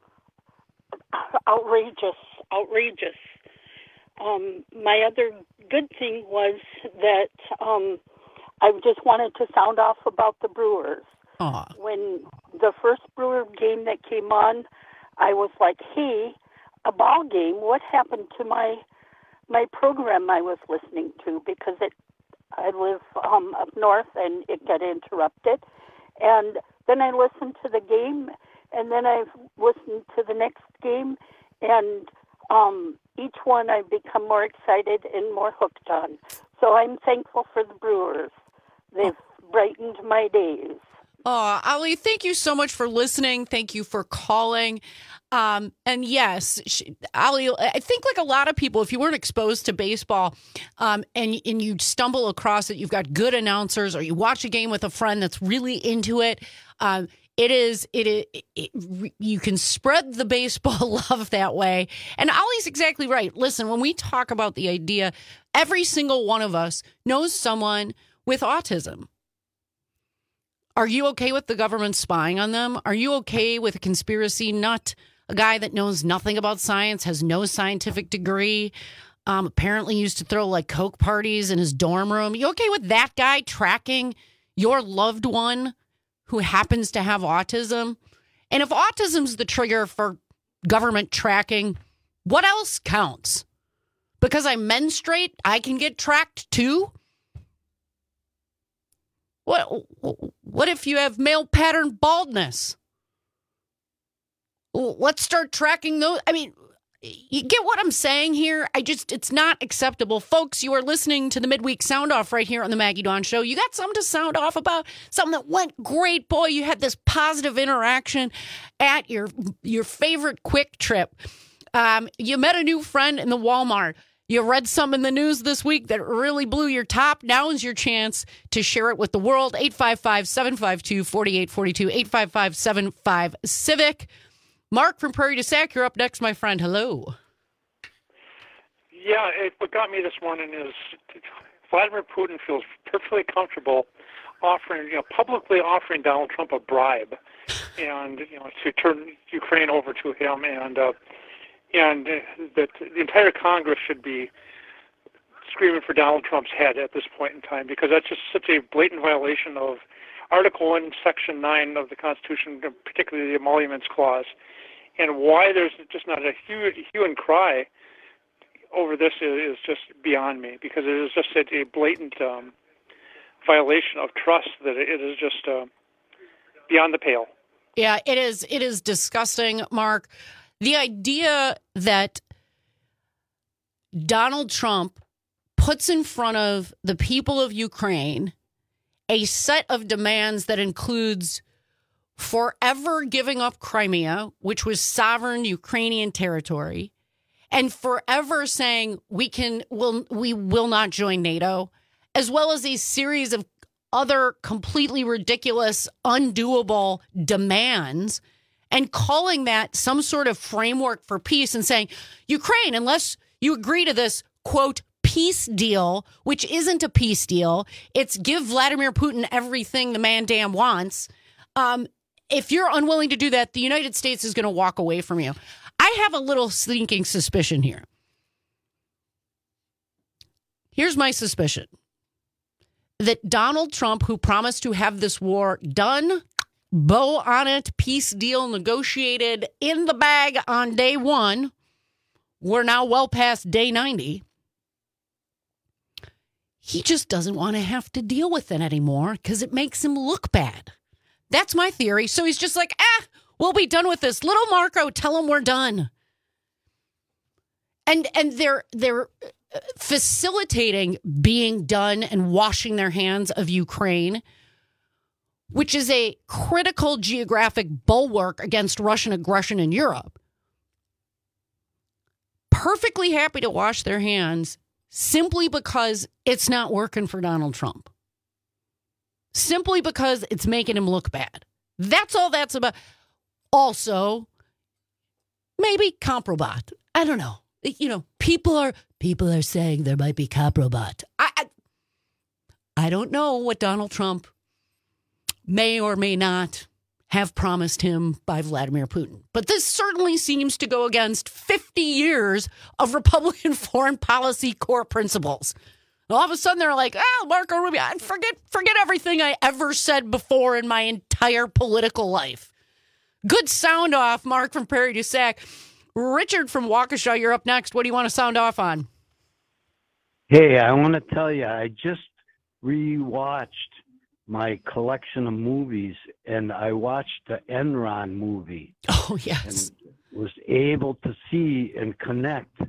outrageous, outrageous. Um, my other good thing was that um, I just wanted to sound off about the Brewers. Aww. When the first Brewer game that came on, I was like, hey, a ball game, what happened to my my program I was listening to? Because it, I live um, up north and it got interrupted. And then I listened to the game, and then I listened to the next game, and um, each one I've become more excited and more hooked on. So I'm thankful for the Brewers. They've brightened my days. Oh, Ali, thank you so much for listening. Thank you for calling. Um, and yes, she, Ali, I think like a lot of people, if you weren't exposed to baseball um, and, and you stumble across it, you've got good announcers, or you watch a game with a friend that's really into it, um, it is, it, it, it, you can spread the baseball love that way. And Ali's exactly right. Listen, when we talk about the idea, every single one of us knows someone with autism. Are you okay with the government spying on them? Are you okay with a conspiracy nut, a guy that knows nothing about science, has no scientific degree, um, apparently used to throw like Coke parties in his dorm room? You okay with that guy tracking your loved one who happens to have autism? And if autism's the trigger for government tracking, what else counts? Because I menstruate, I can get tracked too? What what if you have male pattern baldness? Let's start tracking those. I mean, you get what I'm saying here? I just, it's not acceptable. Folks, you are listening to the Midweek Sound Off right here on the Maggie Dawn Show. You got something to sound off about? Something that went great. Boy, you had this positive interaction at your, your favorite Quick Trip. Um, you met a new friend in the Walmart. You read some in the news this week that really blew your top. Now is your chance to share it with the world. eight five five, seven five two, four eight four two, eight five five, seven five, Civic. Mark from Prairie du Sac, you're up next, my friend. Hello. Yeah, it, what got me this morning is Vladimir Putin feels perfectly comfortable offering, you know, publicly offering Donald Trump a bribe, and you know, to turn Ukraine over to him, and uh, and that the entire Congress should be screaming for Donald Trump's head at this point in time, because that's just such a blatant violation of Article one, Section nine of the Constitution, particularly the Emoluments Clause. And why there's just not a hue, hue and cry over this is, is just beyond me, because it is just a blatant um, violation of trust that it is just uh, beyond the pale. Yeah, it is. It is disgusting, Mark. The idea that Donald Trump puts in front of the people of Ukraine a set of demands that includes forever giving up Crimea, which was sovereign Ukrainian territory, and forever saying we can will we will not join NATO, as well as a series of other completely ridiculous, undoable demands, and calling that some sort of framework for peace and saying, Ukraine, unless you agree to this, quote, peace deal, which isn't a peace deal, it's give Vladimir Putin everything the man damn wants. Um, if you're unwilling to do that, the United States is going to walk away from you. I have a little sneaking suspicion here. Here's my suspicion. That Donald Trump, who promised to have this war done, bow on it, peace deal negotiated in the bag on day one, we're now well past day ninety. He just doesn't want to have to deal with it anymore because it makes him look bad. That's my theory. So he's just like, ah, we'll be done with this. Little Marco, tell him we're done. And and they're they're facilitating being done and washing their hands of Ukraine, which is a critical geographic bulwark against Russian aggression in Europe. Perfectly happy to wash their hands simply because it's not working for Donald Trump. Simply because it's making him look bad. That's all that's about. Also, maybe Comprobot. I don't know. You know, people are people are saying there might be Comprobot. I, I I don't know what Donald Trump may or may not have promised him by Vladimir Putin. But this certainly seems to go against fifty years of Republican foreign policy core principles. All of a sudden, they're like, oh, Marco Rubio, forget, forget everything I ever said before in my entire political life. Good sound off, Mark from Prairie du Sac. Richard from Waukesha, you're up next. What do you want to sound off on? Hey, I want to tell you, I just rewatched my collection of movies, and I watched the Enron movie. Oh, yes. And was able to see and connect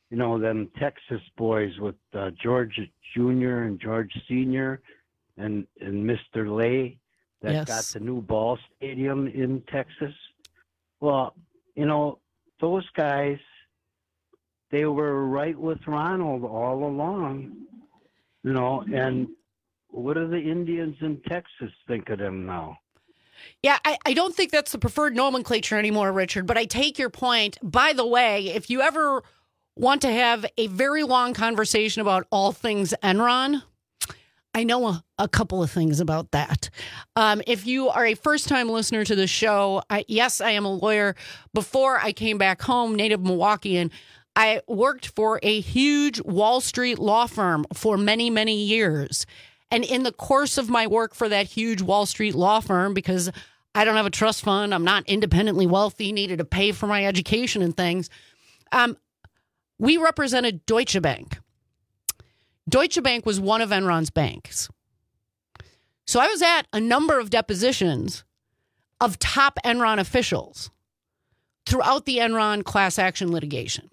you know, them Texas boys with uh, George Junior and George Senior and, and Mister Lay that Yes. got the new ball stadium in Texas. Well, you know, those guys, they were right with Ronald all along, you know, and what do the Indians in Texas think of them now? Yeah, I, I don't think that's the preferred nomenclature anymore, Richard, but I take your point. By the way, if you ever want to have a very long conversation about all things Enron, I know a, a couple of things about that. Um, if you are a first-time listener to the show, I, yes, I am a lawyer. Before I came back home, native Milwaukeean, I worked for a huge Wall Street law firm for many, many years. And in the course of my work for that huge Wall Street law firm, because I don't have a trust fund, I'm not independently wealthy, needed to pay for my education and things, um, we represented Deutsche Bank. Deutsche Bank was one of Enron's banks. So I was at a number of depositions of top Enron officials throughout the Enron class action litigation.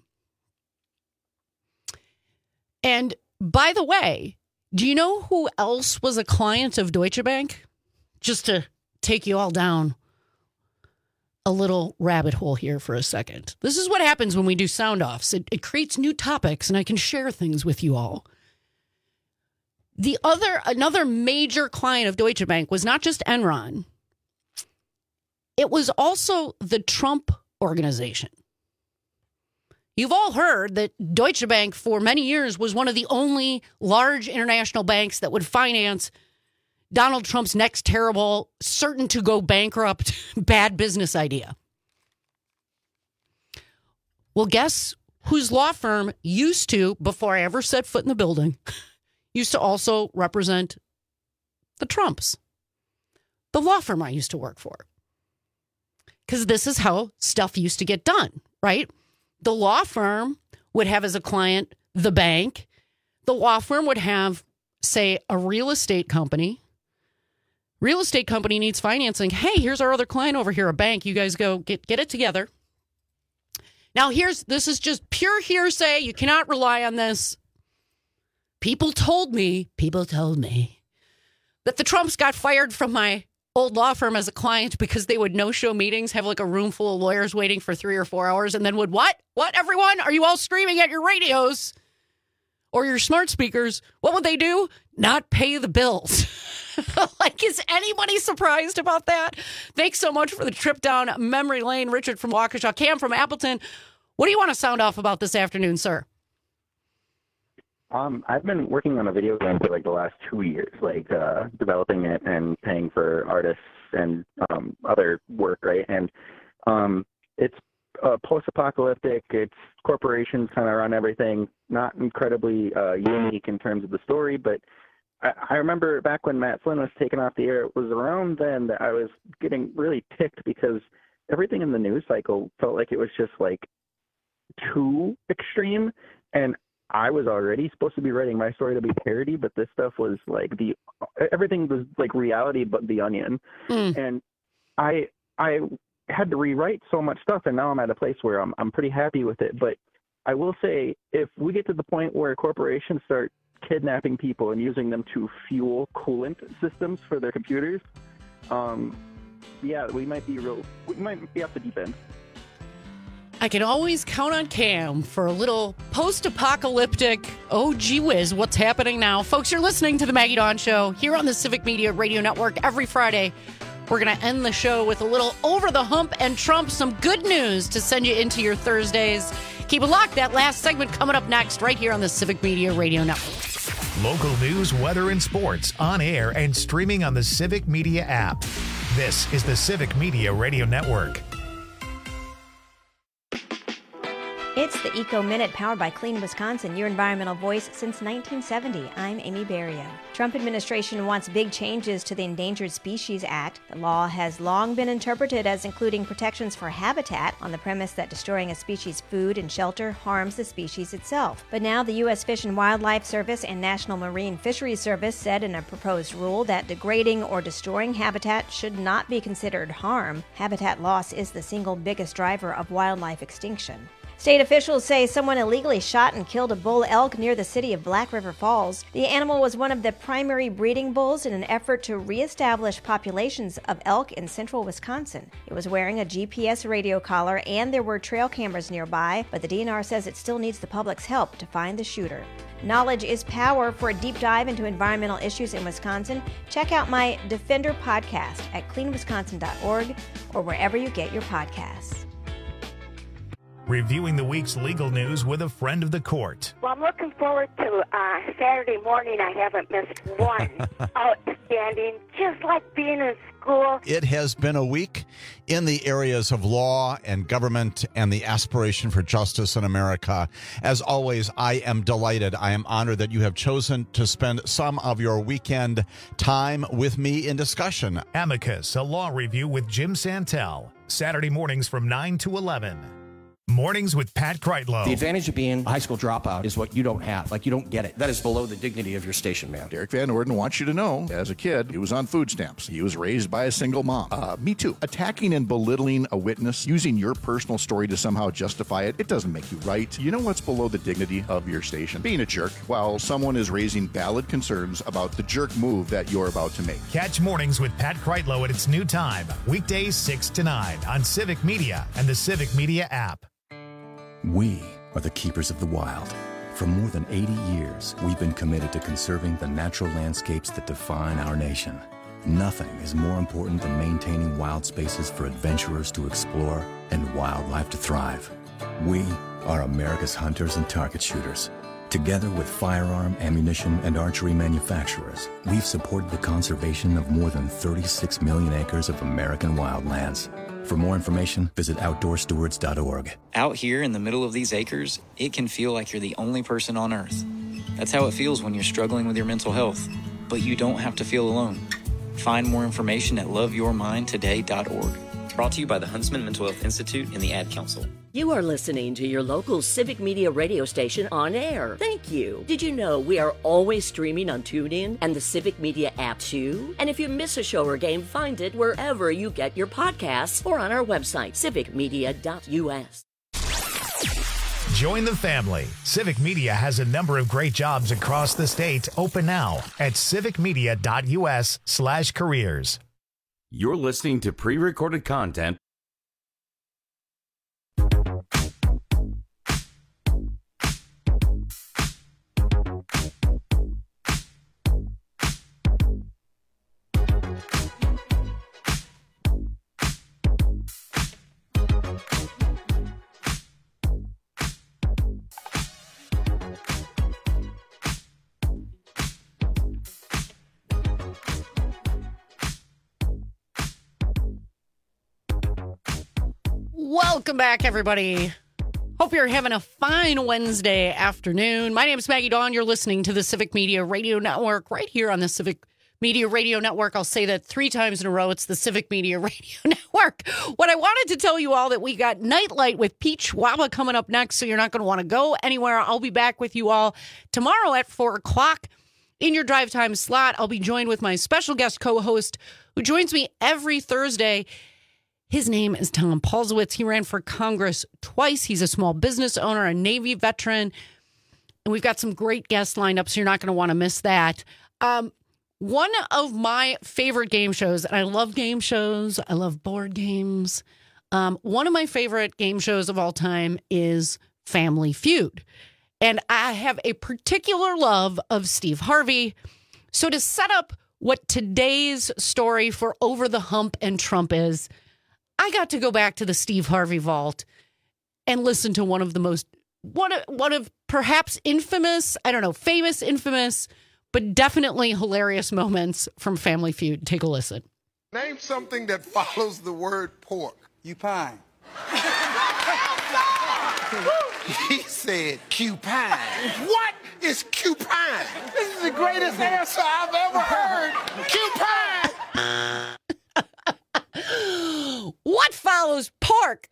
And by the way, do you know who else was a client of Deutsche Bank? Just to take you all down a little rabbit hole here for a second. This is what happens when we do sound offs. It, it creates new topics and I can share things with you all. The other, another major client of Deutsche Bank was not just Enron. It was also the Trump Organization. You've all heard that Deutsche Bank for many years was one of the only large international banks that would finance Donald Trump's next terrible, certain to go bankrupt, bad business idea. Well, guess whose law firm used to, before I ever set foot in the building, used to also represent the Trumps. The law firm I used to work for. Because this is how stuff used to get done, right? The law firm would have as a client the bank. The law firm would have, say, a real estate company. Real estate company needs financing. Hey, here's our other client over here, a bank. You guys go get, get it together. Now, here's this is just pure hearsay. You cannot rely on this. People told me, people told me that the Trumps got fired from my old law firm as a client because they would no-show meetings, have like a room full of lawyers waiting for three or four hours, and then would what? What, everyone? Are you all screaming at your radios or your smart speakers? What would they do? Not pay the bills. Like, is anybody surprised about that? Thanks so much for the trip down memory lane, Richard from Waukesha, Cam from Appleton. What do you want to sound off about this afternoon, sir? Um, I've been working on a video game for like the last two years, like uh, developing it and paying for artists and um, other work, right? And um, it's uh, post-apocalyptic. It's corporations kind of run everything. Not incredibly uh, unique in terms of the story, but I, I remember back when Matt Flynn was taken off the air, it was around then that I was getting really ticked because everything in the news cycle felt like it was just like too extreme, and I was already supposed to be writing my story to be parody, but this stuff was like the everything was like reality but the onion. Mm. And I I had to rewrite so much stuff, and now I'm at a place where I'm I'm pretty happy with it. But I will say, if we get to the point where corporations start kidnapping people and using them to fuel coolant systems for their computers, um, yeah, we might be real. We might be off the deep end. I can always count on Cam for a little post-apocalyptic, oh, gee whiz, what's happening now? Folks, you're listening to The Maggie Dawn Show here on the Civic Media Radio Network every Friday. We're going to end the show with a little over the hump and Trump, some good news to send you into your Thursdays. Keep it locked. That last segment coming up next right here on the Civic Media Radio Network. Local news, weather, and sports on air and streaming on the Civic Media app. This is the Civic Media Radio Network. It's the Eco Minute powered by Clean Wisconsin, your environmental voice since nineteen seventy. I'm Amy Barrio. Trump administration wants big changes to the Endangered Species Act. The law has long been interpreted as including protections for habitat on the premise that destroying a species' food and shelter harms the species itself. But now the U S Fish and Wildlife Service and National Marine Fisheries Service said in a proposed rule that degrading or destroying habitat should not be considered harm. Habitat loss is the single biggest driver of wildlife extinction. State officials say someone illegally shot and killed a bull elk near the city of Black River Falls. The animal was one of the primary breeding bulls in an effort to reestablish populations of elk in central Wisconsin. It was wearing a G P S radio collar and there were trail cameras nearby, but the D N R says it still needs the public's help to find the shooter. Knowledge is power. For a deep dive into environmental issues in Wisconsin, check out my Defender podcast at clean wisconsin dot org or wherever you get your podcasts. Reviewing the week's legal news with a friend of the court. Well, I'm looking forward to uh, Saturday morning. I haven't missed one. Outstanding, just like being in school. It has been a week in the areas of law and government and the aspiration for justice in America. As always, I am delighted. I am honored that you have chosen to spend some of your weekend time with me in discussion. Amicus, a law review with Jim Santel. Saturday mornings from nine to eleven. Mornings with Pat Kreitlow. The advantage of being a high school dropout is what you don't have. Like, you don't get it. That is below the dignity of your station, man. Derek Van Orden wants you to know, as a kid, he was on food stamps. He was raised by a single mom. Uh, me too. Attacking and belittling a witness, using your personal story to somehow justify it, it doesn't make you right. You know what's below the dignity of your station? Being a jerk while someone is raising valid concerns about the jerk move that you're about to make. Catch Mornings with Pat Kreitlow at its new time, weekdays six to nine on Civic Media and the Civic Media app. We are the keepers of the wild. For more than eighty years, we've been committed to conserving the natural landscapes that define our nation. Nothing is more important than maintaining wild spaces for adventurers to explore and wildlife to thrive. We are America's hunters and target shooters. Together with firearm, ammunition, and archery manufacturers, we've supported the conservation of more than thirty-six million acres of American wildlands. For more information, visit outdoor stewards dot org. Out here in the middle of these acres, it can feel like you're the only person on Earth. That's how it feels when you're struggling with your mental health. But you don't have to feel alone. Find more information at love your mind today dot org. Brought to you by the Huntsman Mental Health Institute and the Ad Council. You are listening to your local Civic Media radio station on air. Thank you. Did you know we are always streaming on TuneIn and the Civic Media app too? And if you miss a show or game, find it wherever you get your podcasts or on our website, civic media dot u s. Join the family. Civic Media has a number of great jobs across the state open now at civic media dot u s slash careers. You're listening to pre-recorded content. Welcome back, everybody. Hope you're having a fine Wednesday afternoon. My name is Maggie Dawn. You're listening to the Civic Media Radio Network right here on the Civic Media Radio Network. I'll say that three times in a row. It's the Civic Media Radio Network. What I wanted to tell you all that we got Nightlight with Pete Schwaba coming up next, so you're not going to want to go anywhere. I'll be back with you all tomorrow at four o'clock in your drive time slot. I'll be joined with my special guest co-host who joins me every Thursday. His name is Tom Paulsowitz. He ran for Congress twice. He's a small business owner, a Navy veteran. And we've got some great guests lined up, so you're not going to want to miss that. Um, one of my favorite game shows, and I love game shows. I love board games. Um, one of my favorite game shows of all time is Family Feud. And I have a particular love of Steve Harvey. So to set up what today's story for Over the Hump and Trump is, I got to go back to the Steve Harvey vault and listen to one of the most, one of, one of perhaps infamous, I don't know, famous, infamous, but definitely hilarious moments from Family Feud. Take a listen. Name something that follows the word pork. You pine. He said cupine. What is cupine? This is the greatest answer I've ever heard. Cupine. What follows pork,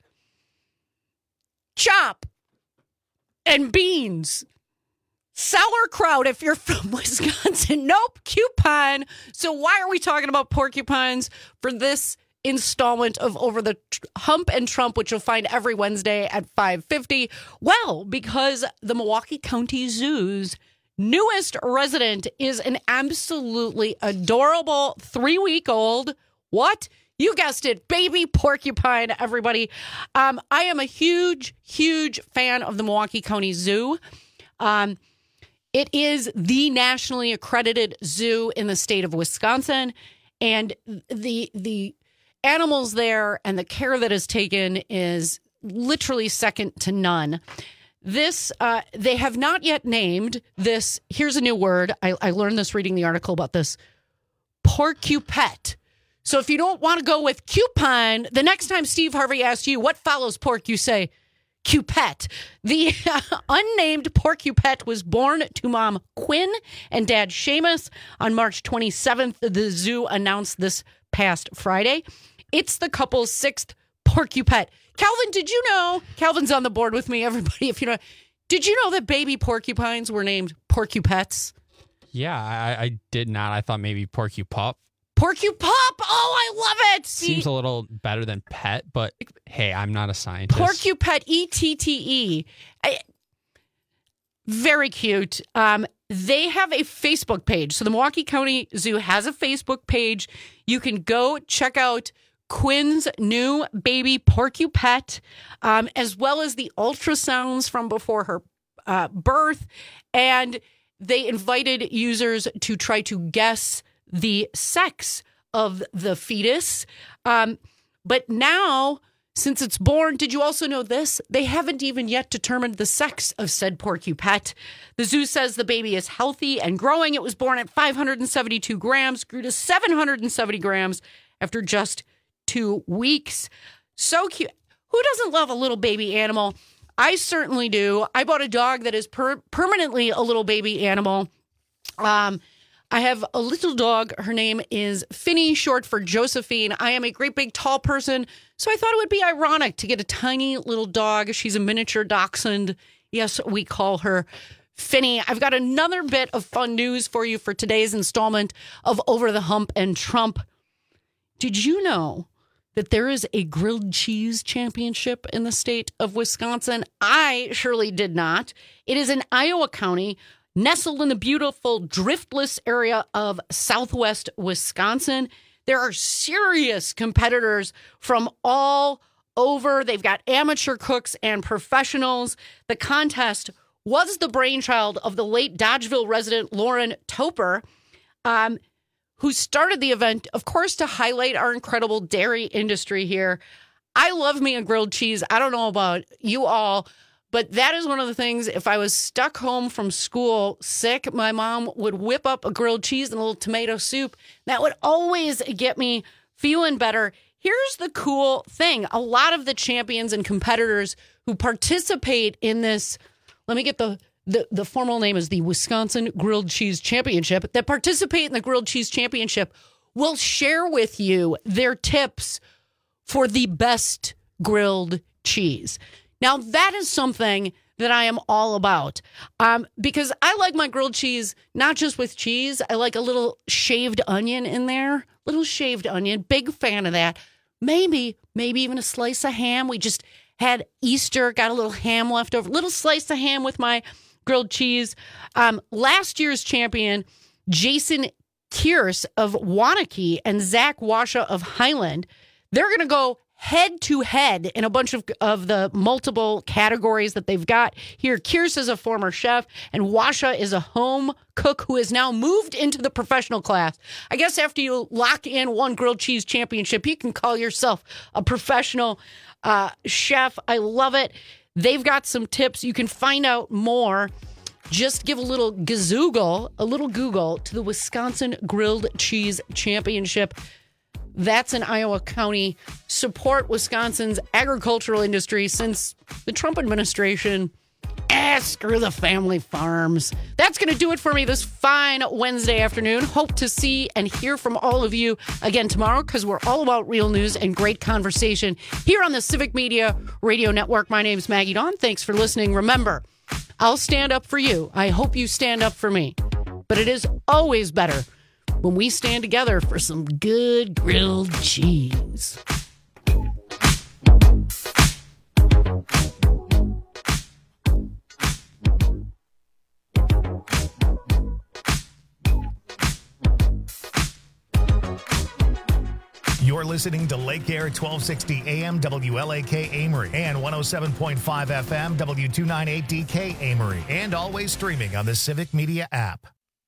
chop, and beans? Sauerkraut if you're from Wisconsin. Nope, cupine. So why are we talking about porcupines for this installment of Over the Hump and Trump, which you'll find every Wednesday at five fifty. Well, because the Milwaukee County Zoo's newest resident is an absolutely adorable three-week-old, what? You guessed it, baby porcupine, everybody. Um, I am a huge, huge fan of the Milwaukee County Zoo. Um, it is the nationally accredited zoo in the state of Wisconsin, and the the animals there and the care that is taken is literally second to none. This, uh, they have not yet named this. Here's a new word. I, I learned this reading the article about this. Porcupet. So if you don't want to go with cupine, the next time Steve Harvey asks you what follows pork, you say cupet. The uh, unnamed porcupet was born to mom Quinn and dad Seamus on March twenty-seventh. The zoo announced this past Friday. It's the couple's sixth porcupet. Calvin, did you know? Calvin's on the board with me, everybody. If you know, did you know that baby porcupines were named porcupets? Yeah, I, I did not. I thought maybe porcupup. Porcupup! Oh, I love it! See, seems a little better than pet, but hey, I'm not a scientist. Porcupet, E T T E. I, very cute. Um, they have a Facebook page. So the Milwaukee County Zoo has a Facebook page. You can go check out Quinn's new baby porcupet, um, as well as the ultrasounds from before her uh, birth. And they invited users to try to guess the sex of the fetus. Um, but now, since it's born, did you also know this? They haven't even yet determined the sex of said porcupet. The zoo says the baby is healthy and growing. It was born at five hundred seventy-two grams, grew to seven hundred seventy grams after just two weeks. So cute. Who doesn't love a little baby animal? I certainly do. I bought a dog that is per- permanently a little baby animal. Um, I have a little dog. Her name is Finny, short for Josephine. I am a great big tall person, so I thought it would be ironic to get a tiny little dog. She's a miniature dachshund. Yes, we call her Finny. I've got another bit of fun news for you for today's installment of Over the Hump and Trump. Did you know that there is a grilled cheese championship in the state of Wisconsin? I surely did not. It is in Iowa County, nestled in the beautiful driftless area of southwest Wisconsin. There are serious competitors from all over. They've got amateur cooks and professionals. The contest was the brainchild of the late Dodgeville resident Lauren Toper, um, who started the event, of course, to highlight our incredible dairy industry here. I love me a grilled cheese. I don't know about you all, but that is one of the things, if I was stuck home from school sick, my mom would whip up a grilled cheese and a little tomato soup. That would always get me feeling better. Here's the cool thing. A lot of the champions and competitors who participate in this, let me get the, the, the formal name is the Wisconsin Grilled Cheese Championship, that participate in the Grilled Cheese Championship will share with you their tips for the best grilled cheese. Now, that is something that I am all about, um, because I like my grilled cheese, not just with cheese. I like a little shaved onion in there, little shaved onion. Big fan of that. Maybe, maybe even a slice of ham. We just had Easter, got a little ham left over, little slice of ham with my grilled cheese. Um, last year's champion, Jason Kearse of Waunakee and Zach Washa of Highland, they're going to go head to head in a bunch of, of the multiple categories that they've got here. Kearse is a former chef and Washa is a home cook who has now moved into the professional class. I guess after you lock in one grilled cheese championship, you can call yourself a professional uh, chef. I love it. They've got some tips. You can find out more. Just give a little gazoogle, a little Google to the Wisconsin Grilled Cheese Championship. That's in Iowa County. Support Wisconsin's agricultural industry since the Trump administration. Eh, screw the family farms. That's going to do it for me this fine Wednesday afternoon. Hope to see and hear from all of you again tomorrow, because we're all about real news and great conversation here on the Civic Media Radio Network. My name's Maggie Dawn. Thanks for listening. Remember, I'll stand up for you. I hope you stand up for me. But it is always better when we stand together for some good grilled cheese. You're listening to Lake Air twelve sixty A M W L A K Amory and one oh seven point five F M W two ninety-eight D K Amory, and always streaming on the Civic Media app.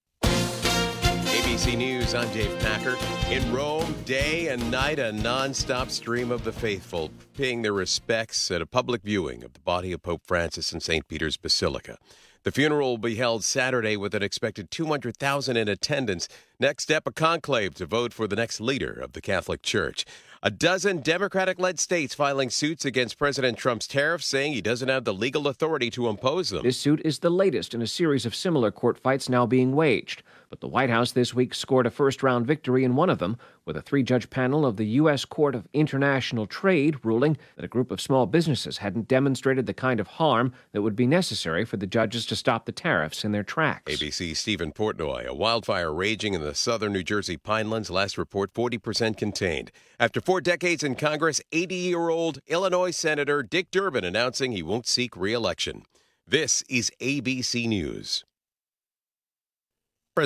A B C News, I'm Dave Packer. In Rome, day and night, a nonstop stream of the faithful paying their respects at a public viewing of the body of Pope Francis in Saint Peter's Basilica. The funeral will be held Saturday with an expected two hundred thousand in attendance. Next step, a conclave to vote for the next leader of the Catholic Church. A dozen Democratic-led states filing suits against President Trump's tariffs, saying he doesn't have the legal authority to impose them. This suit is the latest in a series of similar court fights now being waged. But the White House this week scored a first-round victory in one of them, with a three-judge panel of the U S Court of International Trade ruling that a group of small businesses hadn't demonstrated the kind of harm that would be necessary for the judges to stop the tariffs in their tracks. A B C's Stephen Portnoy. A wildfire raging in the southern New Jersey Pinelands. Last report, forty percent contained. After four decades in Congress, eighty-year-old Illinois Senator Dick Durbin announcing he won't seek re-election. This is A B C News.